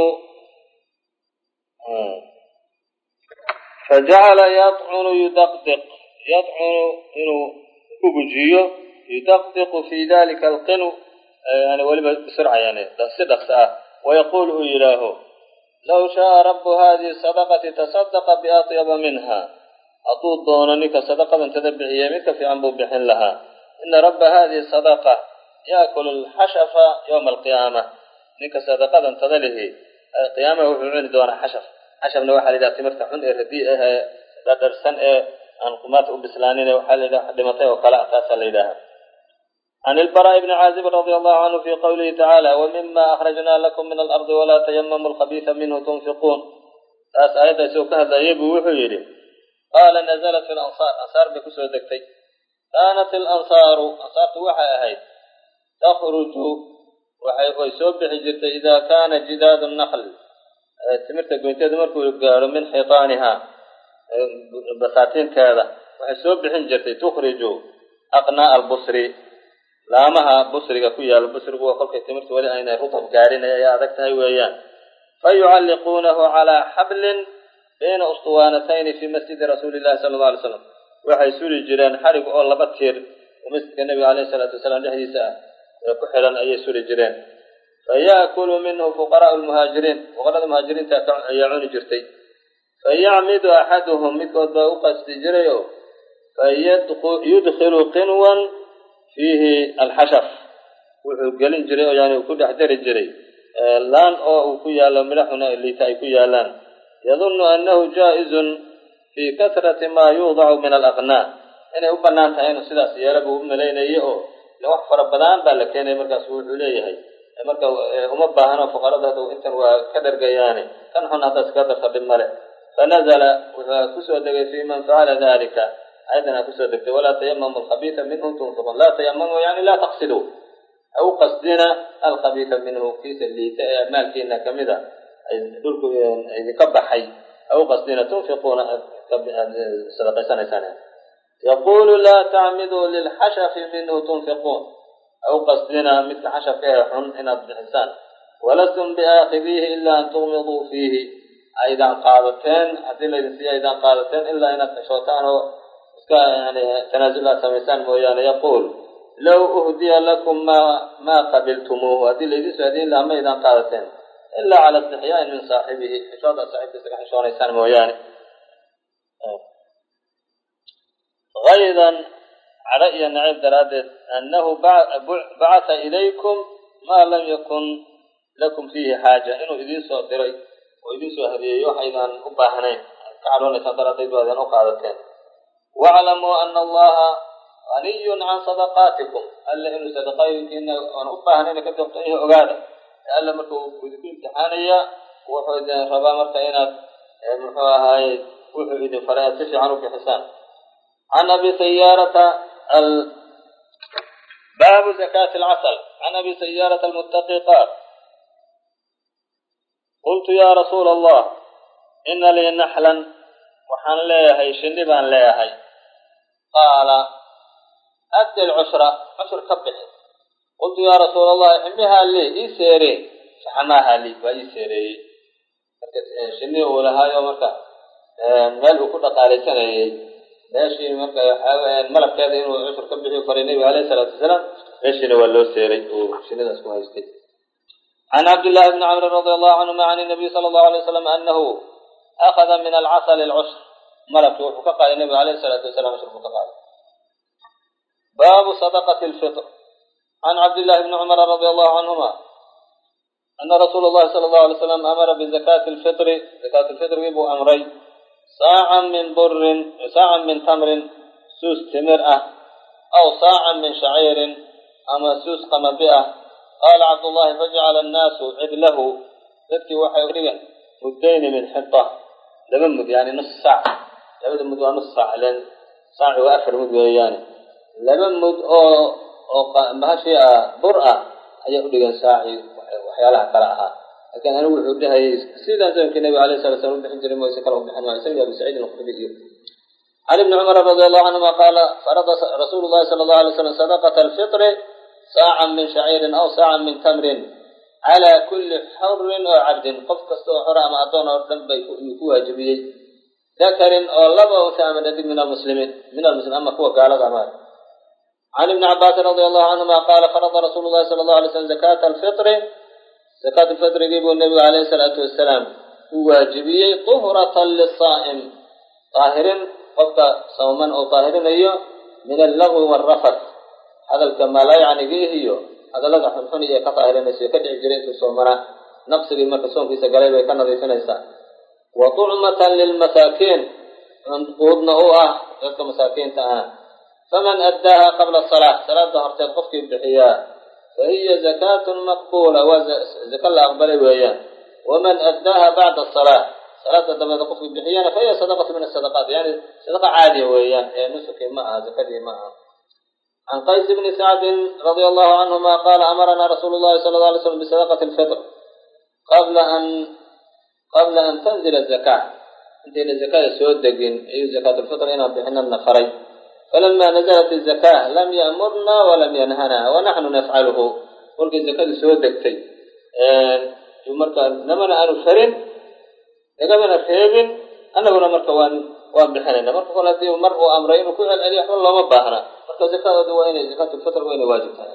[SPEAKER 1] fajacala yacunu yudaqdiq yacunu inuu ku gujiyo yudaqdiqu fi dalika alqinu, yani weliba bisirca yani si dhaqsa ah. wayaquulu uu yidhaaho law shaaa rabu hadihi sadaqati tasadaqa biatyaba minha, hadduu doono ninka sadaqadan tada bixiyay mid ka fiican buu bixin lahaa. ina rabba hadihi sadaqa yaakulu alxashafa yowma alqiyaama, ninka sadaqadan tada lihi qiyaamaha wuxuu cuni doonaa xashaf. xashafna waxaa la yidhaha timirta xun ee radii ah ee dhadharsan ee aan qumaata u bislaanin, waxaa la yidhaha dhimatay oo kale ah, taasaa la yidhaaha. can ilbaraa'i bni caazib radia allahu canhu fi qawlihi tacaala wamima akhrajnaa lakum min alardi walaa tayamamu alkhabiisa minhu tunfiquun. taas aayadda isagoo ka hadlayay buu wuxuu yidhi qaala nazalat fi lansaar, ansaar bay kusoo degtay. kaanat ilansaaru, ansaartu waxay ahayd takhruju waxay way soo bixi jirtay idaa kaana jidaadu naql, timirta goynteeda markuu gaadho min xitaaniha basaatiinteeda waxay soo bixin jirtay tukhriju aqnaa albusri, laamaha busriga ku yaalo. busrigu waa kolkay timirta weli aynay rutab gaadhin ay adag tahay weeyaan. fayucalliquunahu calaa xablin bayna ustuwaanatayni fi masjidi rasuuli llahi sala alla alay slam, waxay suri jireen xarig oo laba tiir oo masjidka nebiga alayhi salaatu wasalaam dhexdiisa ah ee ku xidhan ayay suri jireen. fayaakulu minhu fuqaraau lmuhaajiriin, fuqarada muhaajiriinta ayaa cuni jirtay. fayacmidu axaduhum, midkood baa u qasti jiray oo fayudkilu qinwan fiihi alxashaf, wuxuu gelin jiray oo yani uu ku dhex dari jiray laan oo uu ku yaallo midhaxuna liita ay ku yaalaan. yadunnu annahu jaa-izun fii kasrati maa yuudacu min alaqnaa, inay u bannaan tahay inuu sidaas yeelo buu u malaynayay oo wax fara badan baa la keenay. markaas wuxuu leeyahay marka uma baahano fuqarada hadda intan waa ka dhargayaane, kan xun haddaad iska darta dhib male. fanazala wuxuu kusoo degay fii man facala dalika, ayaddana kusoo degtay walaa tayamamu alkhabiisa minhu tunfiquun. laa tayamamu yani laa taqsidu, ha u qasdina alkhabiisa minhu, kiisa liita ee maalkiina kamida ay dhulku idinka baxay, ha u qasdina tunfiquuna sadaqaysanaysaan. yaqulu laa tacmiduu lilxashafi minhu tunfiquun, ha u qasdina midka xashafka ee xun inaad bixisaan. walastum biaakidiihi ilaa an tuqmiduu fiihi, aydaan qaadateen haddii laydin siiya aydaan qaadateen ilaa inaad xishootaan oo iska yani tanaasul aad samaysaan mooyaane. yaquul low uhdiya lakum ma maa qabiltumuuhu, haddii laydin soo hadiyin lahaa ma aydaan qaadateen ilaa cala istixyaain min saaxibihi, xishoodaad saaxiibkiisa ka xishoonaysaan mooyaane. aydan cadho iyo nacayb daraaddeed annahu bacatha ilaykum maa lam yakun lakum fiihi xaaja, inuu idiin soo diray oo idiin soo hadiyeeyo waxaydaan u baahnayn, aad ka cadhoonaysaan daraaddeed baadaan u qaadateen. waclamuu ana allaha ganiyun can sadaqaatikum, alla inuu sadaqooyinkiina aan u baahnayna ka doqtaniyo ogaada. alla markuu idinku imtixaanaya wuxuu idin rabaa marka inaad muxuu ahaay wuxuu idin faray aad si fiican u bixisaan. can abi sayaarata baabu zakaati alcasal. can abi sayaarata almuttaqi qaal qultu ya rasuula allah ina lii naxlan waxaan leeyahay shinni baan leeyahay. qaala addi lcushra cushur ka bixi. qultu ya rasuula allah ximihaa lii ii seeree faxamaahaa lii waa ii seereeyey. marka shinni uu lahaayo marka meel uu ku dhaqaalaysanayay meeshii marka waxaa malabkeeda inuu cushur ka bixiyo faray nebiga alayhi salaatu wasalaam meeshiina waa loo seeray uu shinnidaas ku haystay. can cabdillahi bni camrin radi allahu canhuma can nabiy sala allahu alay wasalam anahu akhada min alcasali alcushr malabkii wuxuu ka qaaday nebiga alayhi salaatu wasalam cushur buu ka qaaday. baabu sadaqati alfitr. can cabdillahi bni cumara radi allahu canhuma ana rasuula allahi sala allahu alay wasalam amara bizakaati alfitri zakaati alfitrigii buu amray saacan min burin saacan min tamrin suus timir ah aw saacan min shaciirin ama suus qamadi ah. qaala cabdullahi fajacala annaasu cidlahu dadkii waxay udhigan muddayni min xita laba mud yani nus saac labada mud waa nus saac len saaci waa afar mud weeyaane laba mud oo oo bahashii ah bur ah ayay udhigan saaci waxyaalaha kale ahaa. laakiin anigu wuxuu dhahayay sidaas zamanka nabiga alayhi salatu wasalam u bixin jiray mooyse kale u bixin maayo isaga abu saciid alkhudri iyo can ibni cumar radi allahu canhuma qaala farada rasuulu llahi sala allahu alay wasalam sadaqata alfitri saacan min shaciirin aw saacan min tamrin calaa kulli xurin oo cabdin qof kasta oo xora ama addoon oo dhan bay ku waajibiyey dakarin oo laba unsa ama dhadig min almuslimiin min almuslim ama kuwa gaalada ama can ibni cabaasin radi allahu canhuma qaala farada rasuulu llahi sala allahu alay slam zakata alfitri zakaat alfitrigii buu nebigu alayhi salaatu wasalaam u waajibiyey tuhratan lisaa'im daahirin qofka sawman oo daahirinayo min allagwi waalrafat hadalka maalaayacnigii iyo hadallada xunxun iyo ka daahirinaysa ka dhici jiray intuu soomana naqsigii marka soonkiisa galay bay ka nadiifinaysaa. wa tucmatan lilmasaakiin quudna u ah dadka masaakiinta ah. faman addaaha qabla asalaa salaada horteed qofkii bixiyaa fahiya zakaatun maqbuula waa zaka la aqbalay weeyaan. waman addaaha bacda asalaa salaada dabeeda qofkii bixiyana fahiya sadaqatu min asadaqaat yani sadaqa caadiya weeyaan ee nusukii ma aha zakadii ma aha. can qays bni sacdin radia allahu canhuma qaala amaranaa rasuulu llahi sala alla alay slam bisadaqati alfitr qabla an qabla an tanzila zakaa intayna zakada soo degin ayuu zakaat alfitr inaan bixinadna faray. falama nazalat izakah lam ya'murna walam yanhana wanaxnu nafcaluhu. kolkii zakadu soo degtay marka namana aanu farin nagamana reebin annaguna marka waan waan bixinayna. marka kole hadii mar uu amray inuu ku celceliyo waxba looma baahna marka zakadooda waa inay zakaat alfitr waa inay waajib tahay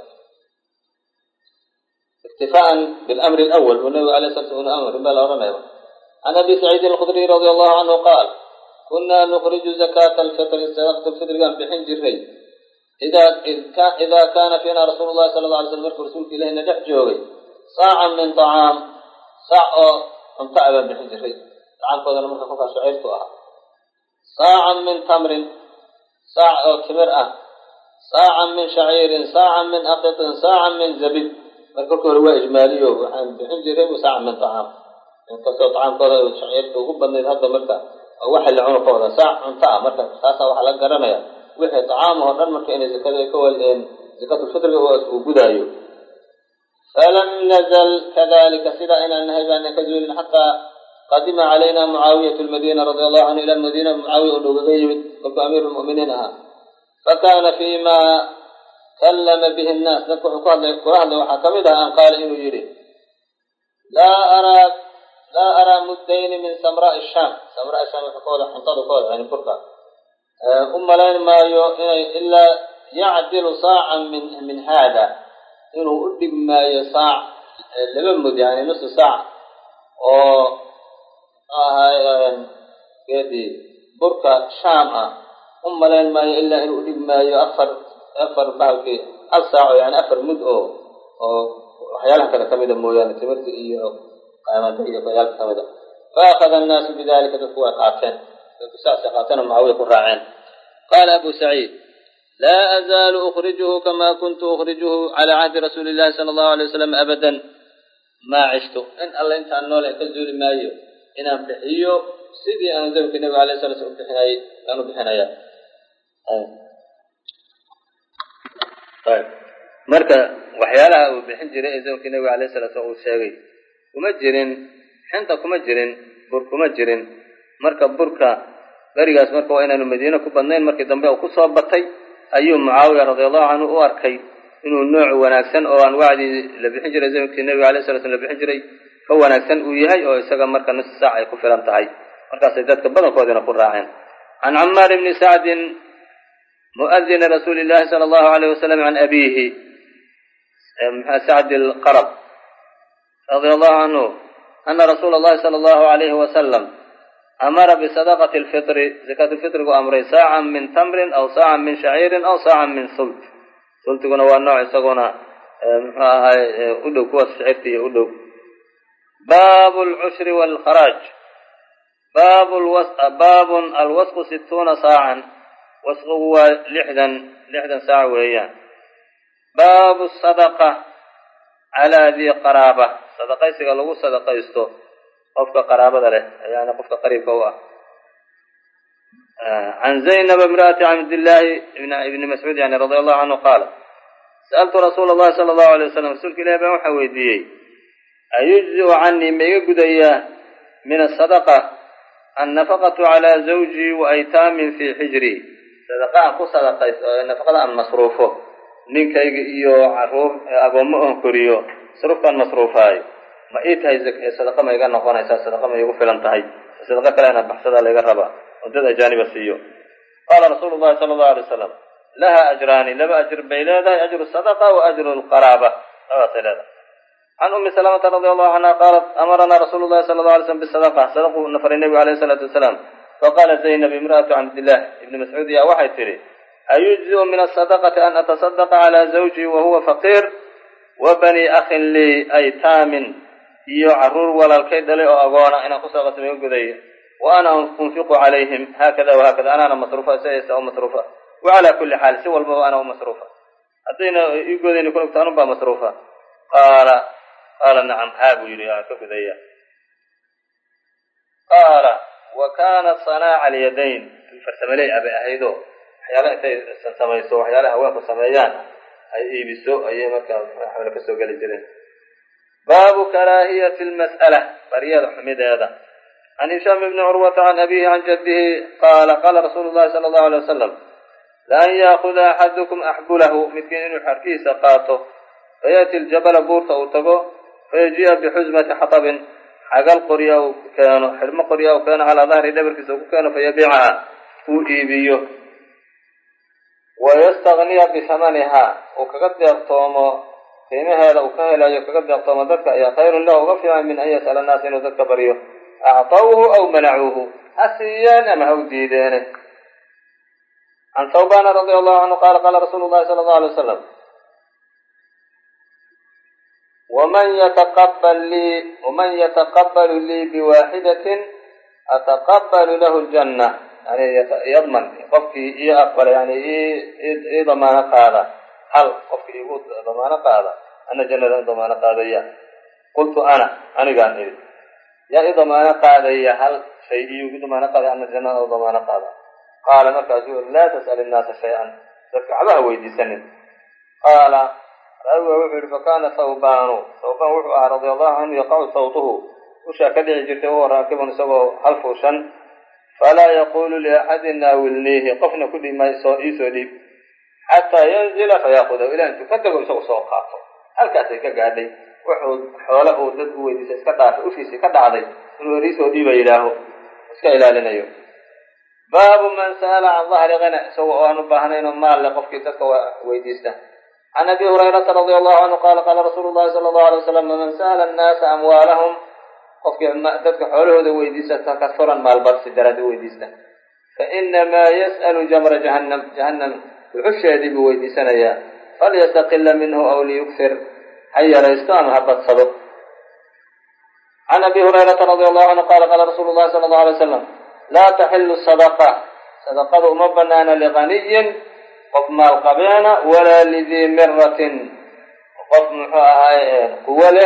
[SPEAKER 1] iktifaa'an bilamri alawal wa nabiga alayhi salatu wasalam amr baa la odhanaya. can abi saciidin alkhudriy radi allahu canhu qaal kunaa nukriju zakaata alfitri sadaqata alfitrigaan bixin jiray idaa idaa kaana fiina rasuulu llahi sala alla alay slam markuu rasuulka ilahina dhex joogay saacan min tacaam saac oo cunto a baan bixin jiray tacaamkoodana marka kolkaas shaciirtu ahaa. saacan min tamrin saac oo timir ah saacan min shaciirin saacan min aqitin saacan min zabib marka kolka hore waa ijmaaliyo waxaan bixin jiray saacan min tacaam inkastoo tacaamkooda shaciirta ugu badnayd hadda marka waxa la cuno ka wada saac cunto ah marka taasaa waxaa laga garanaya wixii tacaam oo dhan marka inay zakada ka waleen zakaatulfitriga uu gudaayo. falam nazal kadalika sidaa inaan nahay baanan ka zuulin xataa qadima calayna mucaawiyatu lmadiina radia allahu canhu ila madiina mucaawiya uu noogaga yimid kolkuu amiiru lmu'miniin ahaa. fakana fima kallama bihi nnaas dadka wuxuu ku hadlay kula hadlay waxaa kamid ah an qaala inuu yidhi laa araa laa araa muddayni min samraai shaam samraa shaam wuxuu ka wada xuntada ka wada yani burka u malayn maayo inay ilaa yacdilu saacan min min haada inuu u dhigmaayo saac laba mud yani nusu saac oo ahay geedii burka shaam ah u malayn maayo ilaa inuu u dhigmaayo afar afar bahalkii hal saaco yani afar mud oo oo waxyaalaha kale kamida mooyaane timirta iyo qaamada iyo waxyaalaha kamida. faakada annaasu bidalika dadku way qaateen dadku saasay qaateen oo mucaawiya ku raaceen. qaala abu saciid laa azaalu ukhrijuhu kama kuntu ukhrijuhu cala cahdi rasuuli illahi sala allahu alay wasalam abadan maa cishtu in alla intaan noole ka zuuli maayo inaan bixiyo sidii aanu zawjkii nabiga alayhi salatu wasalam u bixinayay aan u bixinaya. marka waxyaalaha uu bixin jiray ee zawjkii nabiga alayhi salatu wasalam uu sheegay kuma jirin xinta kuma jirin bur kuma jirin. marka burka berigaas marka waa inaanu madiine ku badnayn. markii dambe uu kusoo batay ayuu mucaawiya radiallahu canhu u arkay inuu nooc wanaagsan oo aan wacdii la bixin jiray zawjkii nabiga alayhi salatu wasalam la bixin jiray ka wanaagsan uu yahay oo isaga marka nus saac ay ku filan tahay. markaasay dadka badankoodina ku raaceen. can camaar bni sacdin mu'adini rasuuli llahi sala allahu alayh wasalam can abiihi sacd alqarab radia allahu canhu ana rasuula allahi sala allahu alayhi wasalam amara bisadaqati alfitri zakaatu lfitrigu amray saacan min tamrin aw saacan min shaciirin aw saacan min sult. sultiguna waa nooc isaguna muxuu ahay u dhow kuwaas shicirta iyo u dhow. baabu alcushri waalkharaaj baabu baabun alwasqu situuna saacan wasqigu waa lixdan lixdan saac weeyaan. baabu sadaqa calaa dii qaraaba sadaqaysiga lagu sadaqaysto qofka qaraabada leh yani qofka qariibka u ah. can zaynab imra'ati cabdillaahi ibni mascuud yani radia allahu canhu qaala sa'altu rasuula allahi sala allahu alay wasalam rasuulka ilahi baan waxaa weydiiyey ayujzi'u canii ma iga gudayaa min asadaqa annafaqatu calaa zawjii wa aytaamin fii xijrii sadaqa aan ku sadaqaysto nafaqada aan masruufo ninkayga iyo caruur agoommo oon koriyo masruufkaan masruufaayo ma ii tahay sadaqa ma iga noqonaysaa sadaqa ma iigu filan tahay sadaqa kalena baxsada layga rabaa oo dad ajaaniba siiyo. qaala rasuulu llahi sala allahu alay wasalam laha ajraani laba ajr bay leedahay ajru sadaqa wa ajru lqaraaba labadaasay leedahay. can ummi salamata radi allahu canha qaalat amaranaa rasuulu llahi sala allahu alay slam bisadaqa sadaquu nafaray nebigu alayhi salaatu wasalaam faqaala zaynab imra'atu cabdillaah ibni mascuud yaa waxay tidhi ayujzi'u min asadaqati an atasadaqa calaa zawjii wa huwa faqiir wa bani akhin lii aytaamin iyo carruur walaalkay dhalay oo agoona inaan ku sadaqaysto ma iga gudayo wa ana unfiqu calayhim haakada wahaakada anaana masruufa siaysa u masruufa wa calaa kulli xaal si walbaba ana u masruufa haddayna ii godayni ku ogto anun baa masruufa. qaala qaala nacam haa buu yidhi aan ka gudaya. qaala wa kaanat sanaaca alyadayn farsamaley abay ahaydo waxyaala intay samayso waxyaalaha haweenku sameeyaan ay iibiso ayay markaa waxwala ka soo geli jireen. baabu karaahiyati almas'ala baryada xumideeda. can hishaam ibni curwata can abiihi can jaddihi qaala qaala rasuulu llahi sala allahu alay wasalam laan yaakuda axadukum axbulahu midkiin inuu xarkihiisa qaato fayaati ljabala buurta uu tago fayaji'a bixusmati xatabin xagal qorya uu keeno xidhmo qorya uu keeno calaa dahri dhabarkiisa uu ku keeno fayabiicaha uu iibiyo wayastagniya bisamanihaa uu kaga deeqtoomo qiimaheeda uu ka helayo kaga deeqtoomo dadka ayaa khayrun lahu uga fiican min an yas'ala annaasa inuu dadka baryo actawhu aw manacuuhu ha siiyeen ama ha u diideene. can thawbana radia allahu canhu qaala qaala rasuulu llahi sala allahu alay wasalam waman yataqabal lii waman yataqabalu lii biwaaxidatin ataqabalu lahu ljanna yani yadman qofkii ii aqbala yani ii damaano qaada hal qofkii igu damaano qaada ana jannada in damaano qaadaya. qultu ana anigaan idhi yaa ii damaano qaadaya hal shay iigu damaano qaadaya ana jannada u damaano qaada. qaala markaasuu laa tas'al innaasa shay-an dadka waxba ha weydiisanin. qaala raawiga wuxuu yihi fakaana thawbaanu thawbaan wuxuu ahaa radia allahu canhu yaqacu sawtuhu ushaa ka dhici jirtay wahuwa raakibun isagoo hal fuushan falaa yaquulu liaxadin naawilniihi qofna ku dhihi maayo soo iisoo dhiib xataa yanzila fayaakudahu ilaa intuu ka tago isagu soo qaato. halkaasay ka gaadhay wuxuu xoole uu dad u weydiisay iska dhaafay ushiisii ka dhacday inuu iisoo dhiiba yidhaaho iska ilaalinayo. baabu man sa'ala can dahri qina isaga oo aan u baahnayn oo maal le qofkii dadka weydiista. can abi hurayrata radia allahu canhu qaala qaala rasuulu llahi sala allahu alay wasalam man sa'ala annaasa amwaalahum qofkii dadka xoolahooda weydiista takasuran maalbadsi daraad u weydiista fainamaa yas'alu jamra jahannam jahannam uxusheedii buu weydiisanayaa falyastaqila minhu aw liyuksir ha yaraysto ama ha badsado. can abi hurayrata radia allahu canhu qaala qaala rasuulu llahi sala allahu alay wasalam laa taxilu sadaqa sadaqada uma banaana liganiyin qof maal qabeena walaa lidii miratin qof muxuu ahaaye quwo leh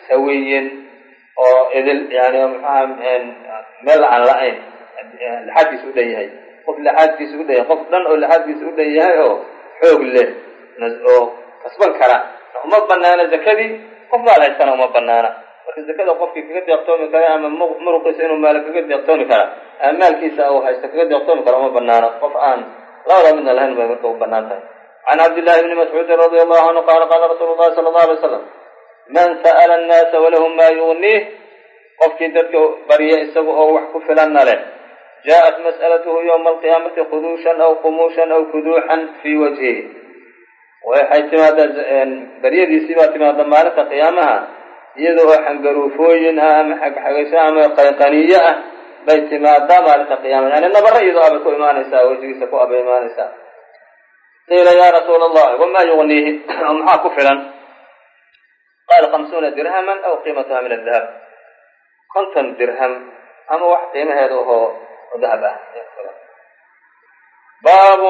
[SPEAKER 1] sawiyin oo idil yani maxaa meel aan la-ayn laxadkiisa u dhan yahay qof laxadkiisa u dhan yahay qof dhan oo laxadkiisa u dhan yahay oo xoog leh oo kasban kara uma banaana zakadii qof maal haystana uma banaana marka zakada qofkii kaga deeqtoomi kara ama muruqiisa inuu maal kaga deeqtoomi kara ama maalkiisa uu haysto kaga deeqtoomi kara uma banaana qof aan labada midna lahayn bay marka u banaan tahay can cabdillahi bni mascuudin radia allahu canhu qaala qaala rasuulu llahi sala allahu alay wasalam man sa'ala annaasa walahum maa yugniih qofkii dadka barya isaga oo wax ku filanna leh jaaءat mas'alatuhu yowma alqiyaamati khuduushan aw qumushan aw kuduuxan fii wajhihi waxay timaadaa baryadiisii baa timaada maalinta qiyaamaha iyada oo xangaruufooyin ah ama xagxagayso ama qayqaniyo ah bay timaadaa maalinta qiyaamaha yani nabara iyadoo abay ku imaanaysaa wejigiisa ku abay imaanaysaa qiila yaa rasuula allah wamaa yugniihi maxaa ku filan qaala khamsuuna dirhaman aw qiimatuha min adahab konton dirham ama wax qiimaheeda ahoo dahab ah baabu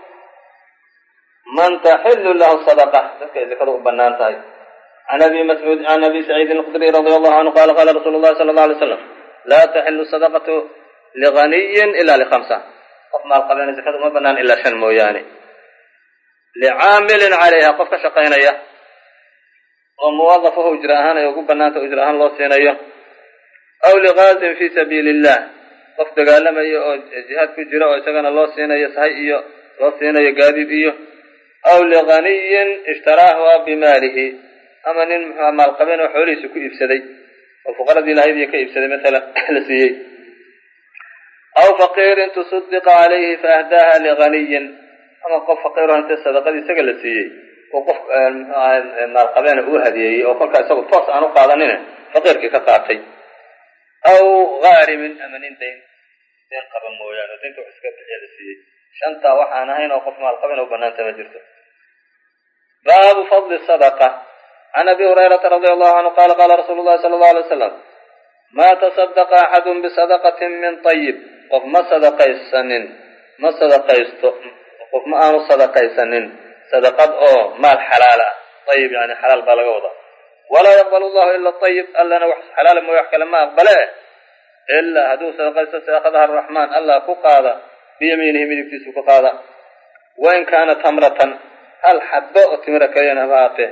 [SPEAKER 1] man taxilu lahu sadaqa dadka ay zakada u banaan tahay can abi mascuud can abi saciidin alkhudriy radia allahu canhu qaala qaala rasuulu llahi sala allahu alay slam laa taxilu sadaqatu liganiyin ila likhamsa qof maal qabeena zakada uma banaan ilaa shan mooyaane licaamilin calayha qof ka shaqaynaya oo muwadafahu ujra ahaan ay ugu banaanta ujra ahaan loo siinayo aw ligaazin fi sabiili illah qof dagaalamaya oo jihaad ku jira oo isagana loo siinayo sahay iyo loo siinayo gaadiid iyo aw liganiyin ishtaraaha bimaalihi ama nin muxua maalqabeen oo xoolihiisa ku iibsaday oo fuqaradii lahaydii ka iibsaday matala la siiyey aw faqiirin tusaddiqa calayhi faahdaaha liganiyin ama qof faqiiro inta sadaqadii isaga la siiyey oo qof maalqabeena uu hadiyeeyey oo kolkaa isagu toos aan u qaadanine faqiirkii ka qaatay aw gaarimin ama nin dayn dayn qaba mooyaane oo daynta wax iska bixiya la siiyey shantaa waxaan ahayn oo qof maalqabeen u banaanta ma jirto baabu fadli sadaqa can abi hurayrata radia allahu canhu qaala qaala rasuulu llahi sala allahu alay wasalam maa tasadaqa axadun bisadaqatin min tayib qof ma sadaqaysanin ma sadaqaysto qof ma aanu sadaqaysanin sadaqad oo maal xalaal ah ayib yani xalaal baa laga wadaa walaa yaqbalu llahu ila ayib allana wax xalaala mooya wax kale ma aqbale ilaa hadduu sadaqaysto sadaqadaha araxmaan allah ku qaada biyamiinihi midigtiisu ku qaada wain kaana tamratan hal xabbo oo timira kaliyana haba aatee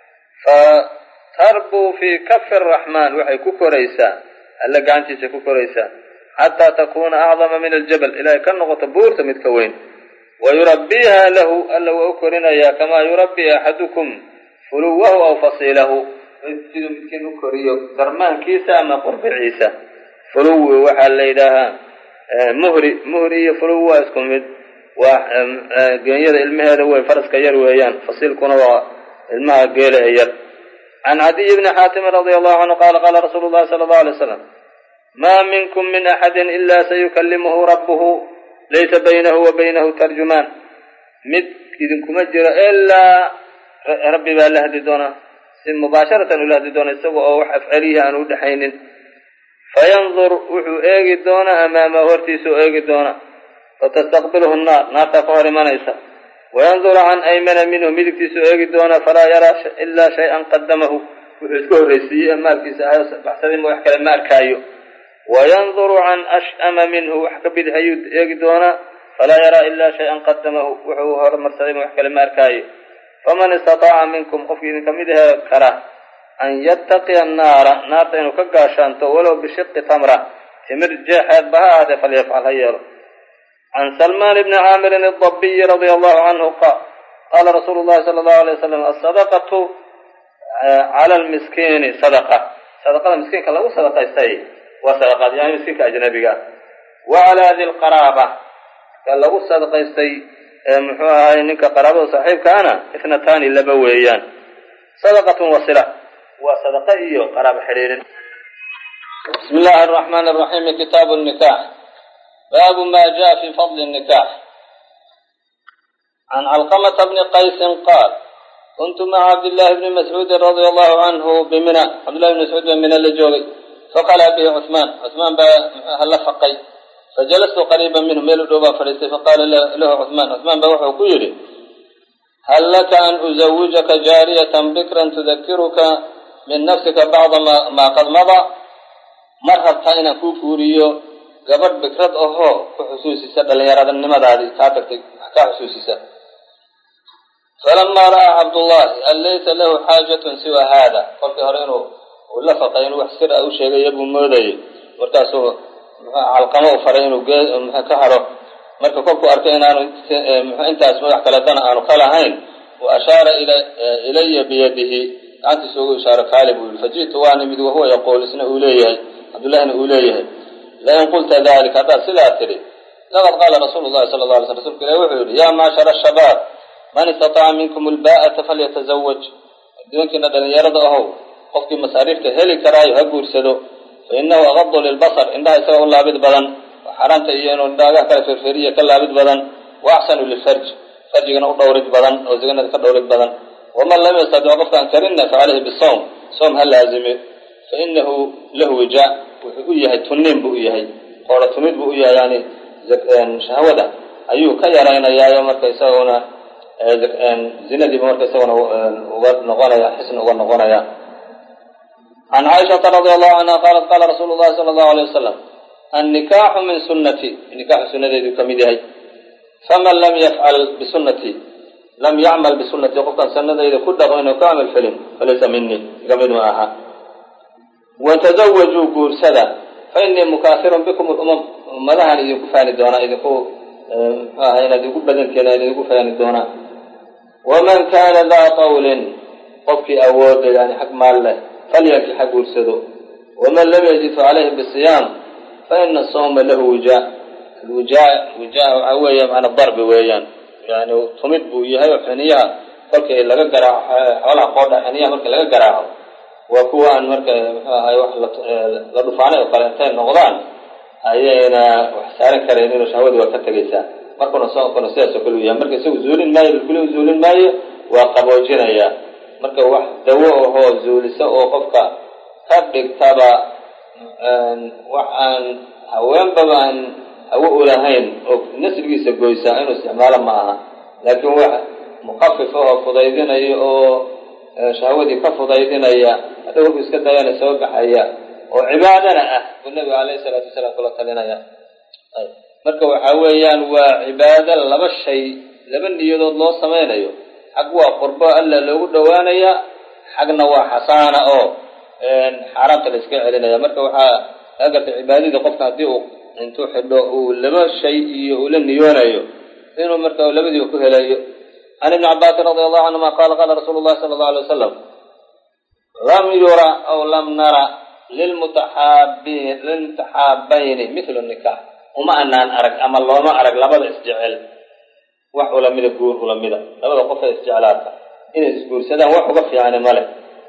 [SPEAKER 1] fatarbuu fii kafi araxmaan waxay ku koraysaa alla gacantiisa ku koraysaa xataa takuuna acdama min aljabal ilaahay ka noqoto buurta mid ka weyn wayurabbiiha lahu alla waa u korinayaa kamaa yurabbii axadukum fuluwahu aw fasiilahu siduu midkiin u koriyo darmaankiisa ama qurbiciisa fuluwi waxaa la yidhaahaa muhri muhri iyo fuluwi waa isku mid waa geenyada ilmaheeda wey faraska yar weeyaan fasiilkuna waa ilmaha geela ee yar can cadiy bni xaatimin radia allahu canhu qaala qaala rasuulu llahi sala allahu alay wasalam maa minkum min axadin ila sayukallimuhu rabbuhu laysa baynahu wa baynahu tarjumaan mid idinkuma jiro ilaa rabbi baa la hadli doonaa si mubaasharatan ula hadli doona isaga oo wax afcelihi aan u dhexaynin fayandur wuxuu eegi doonaa amaamahu hortiisuu eegi doona fatastaqbiluhu naar naartaa ka hor imanaysa wayanduru can aymana minhu midigtiisuu eegi doonaa falaa yaraa ilaa shay-an qadamahu wuxuu iska horraysiiyey maalkiisa ahayo baxsadinba wax kale ma arkaayo wayanduru can ash'ama minhu wax ka bidix ayuu eegi doonaa falaa yaraa ilaa shay-an qadamahu wuxuu horumarsadayba wax kale ma arkaayo faman istataaca minkum qofkii idinka mid ahe kara an yattaqiya annaara naarta inuu ka gaashaanto walow bishiqi tamra timir jeexeedba ha ahaatee falyafcal ha yeelo can salmaan bni caamirin addabiyi radia allahu canhu qaal qaala rasuulu llahi sala allahu alay wasalam asadaqatu cala almiskiini sadaqa sadaqada miskiinka lagu sadaqaystay waa sadaqaad yani miskiinka ajnabiga wa calaa di lqaraaba ka lagu sadaqaystay muxuu ahay ninka qaraabada saaxiibkaana ithnataani laba weeyaan sadaqatun wasila waa sadaqa iyo qaraabo xidhiirin bismi illaahi araxmaani araxiim kitaabu nikax baabu ma jaa fi fadli nikax can calqamata bni qaysin qaal kuntu maca cabdillahi bni mascuudin radia allahu canhu bimina cabdillahi bni mascuud baa mina la joogay faqalaa bihi cuhmaan cuhmaan baa la faqay fajalastu qariiban minhu meel u dhow baan fadhiistay faqaala lahu cuhmaan cuhmaan baa wuxuu ku yidhi hal laka an uzawijaka jaariyatan bikran tudakiruka min nafsika bacda ma maa qad mada mar rabtaa inaan kuu guuriyo gabadh bikrad ahoo ku xusuusisa dhallinyaradnimadaadii kaa tagtay kaa xusuusisa. falamaa ra'aa cabdullaahi an laysa lahu xaajatun siwa haada, kolkii hore inuu uu la faqay inuu wax sir a u sheegaya buu moodayay, markaasuu calqamo u faray inuu gee ka haro. marka kolkuu arkay inaanu intaas madax kaletana aanu ka lahayn, wa ashaara ilaya biyadihi, gacantiisa ugu ishaaro kaali buu yihi. faji'tu waan imid wahuwa yaquul, isna uu leeyahay cabdullahina uu leeyahay lain qulta dalika, haddaad sidaa tidhi laqad qaala rasuulu llahi sala la alay sl rsulka ilahi wuxuu yihi yaa macshara shabaab man istataaca minkum albaa'ata falyatazawaj, adduunkiina dhalinyarada ahow qofkii masaariifta heli karaayo ha guursado, fa inahu aqadu lilbasar, indhaha isaga u laabid badan, xaraamta iyo inuu indhaagaha kala ferferiya ka laabid badan, wa axsanu lilfarj, farjigana u dhowrid badan oo ziganada ka dhowrid badan. waman lam yastadic qofkaan karinna facalayhi bisawm, soom ha laazime, fa inahu lahu wija, wuxuu u yahay tunniin buu u yahay, qoora tumid buu u yahay, yani shahwada ayuu ka yaraynayaayo marka isaguna zinadiiba marka isaguna uga noqonaya, xisn uga noqonaya. can caaishata radi allahu canha qaalat qaala rasuulu llahi sala allahu alay wasalam annikaaxu min sunnati, nikaaxu sunnadeedu ka mid yahay, faman lam yafcal bisunnatii lam yacmal bisunnatii, qofkaan sunnadayda ku dhaqo inuu ka camal felin falaysa minii, iga mid ma aha. watazawajuu guursada fa inii mukaafirun bikum lumam, ummadahan idinku faani doonaa, idinku muxuu ahay inaad igu badankeena idinku faani doonaa. waman kaana daa qawlin, qofkii awooda yani xag maal leh falyankix ha guursado. waman lam yajid facalayhi bisiyaam fa ina asawma lahu wijaa, alwijaa wijaa waxaa weeya macna darbi weeyaan, yani tumid buu yahay oo xiniyaha kolkii laga garaaco, xoolaha qoodha xiniyaha markii laga garaaco waa kuwa aan marka muxuu ahay wax la dhufaanay oo kale intay noqdaan ayayna wax saaran karaynin oo shahwadii waa ka tegaysaa. markuna soonkuna sidaas oo kale u yahay, marka isagu zuulin maayo, bilkuli u zuulin maayo, waa qaboojinayaa. marka wax dawo ahoo zuulisa oo qofka ka dhigtaba wax aan haweenbaba aan hawo u lahayn oo nasrigiisa goysaa inuu isticmaalo ma aha, laakiin wax mukhafif oo fudaydinaya oo shahwadii ka fudaydinaya, hadhow wuxuu iska dayana soo baxaya oo cibaadana ah buu nabiga alayhi salaatu wasalaam kula talinaya. marka waxaa weeyaan waa cibaado laba shay, laba niyadood loo samaynayo, xag waa qurbo alla loogu dhowaanaya, xagna waa xasaana oo xaaraamta la iska celinaya. marka waxaa laga gartay cibaadadii qofka haddii uu intuu xidho uu laba shay iyo uu la niyoonayo inuu marka labadiiba ku helayo. can ibni cabaasin radi allahu canhuma qaala qaala rasuulu llahi sala allahu alay wasalam lam yura aw lam nara lilmutaxaabiin lilmutaxaabayni mithlu nikaax, uma anaan arag ama looma arag labada isjecel wax ulamida, guur ulamida, labada qof ee isjeclaadka inay isguursadaan wax uga fiicani male.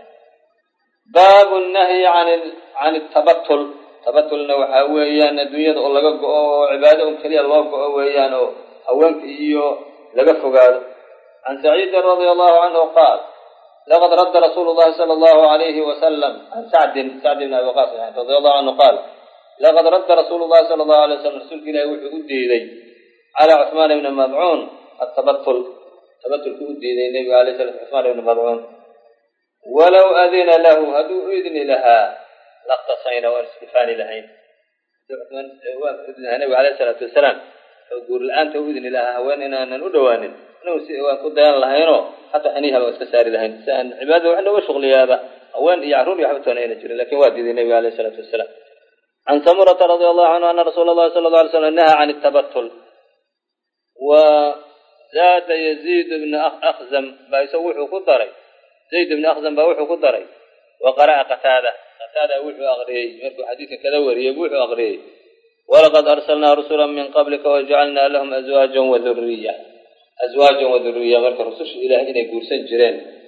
[SPEAKER 1] baabu nahyi can tabatul, tabatulna waxaa weeyaan adduunyada oo laga go-o oo cibaado un keliya loo go-o weeyaan, oo haweenka iyo laga fogaado. can saciidin radia allahu canhu qaal laqad radda rasuulu llahi sala allahu alayhi wasalam can sacdin sacd ibn abi waqaas radia allahu canhu qaal laqad radda rasuulu llahi sala allahu alay wasalam, rasuulka ilahi wuxuu u diiday calaa cuثmaan ibni madcuun atabatul, tabatulku u diiday nebiga alayh salam cuثmaan ibni madcuun. walow adina lahu, hadduu u idni lahaa laqtasayna waan iskufaani lahayn. nabiga alayh salaatu wasalaam oo guur la-aanta u idni lahaa haween inaanan u dhowaanin, inagu si waan ku dayan lahaynoo hataa xiniiha waan iska saari lahayn, si aan cibaadada wax nooga shuqliyaaba haween iyo carruur iyo waxba toona ayna jirin, lakin waa diiday nebiga alayh salaatu wasalaam. can samurata radi allahu canhu ana rasuula allahi sala alla alay slam nahaa can tabatul. wa zaada yaziid bna akhzam baa isagu wuxuu ku daray, zayd ibni akhzam baa wuxuu ku daray, wa qara'a qataada, qataada wuxuu aqriyey markuu xadiidka kada wariyey wuxuu aqriyey walaqad arsalnaa rusula min qablika wajacalnaa lahum azwaajan wadurriya, azwaajan wadurriya, marka rususha ilaah inay guursan jireen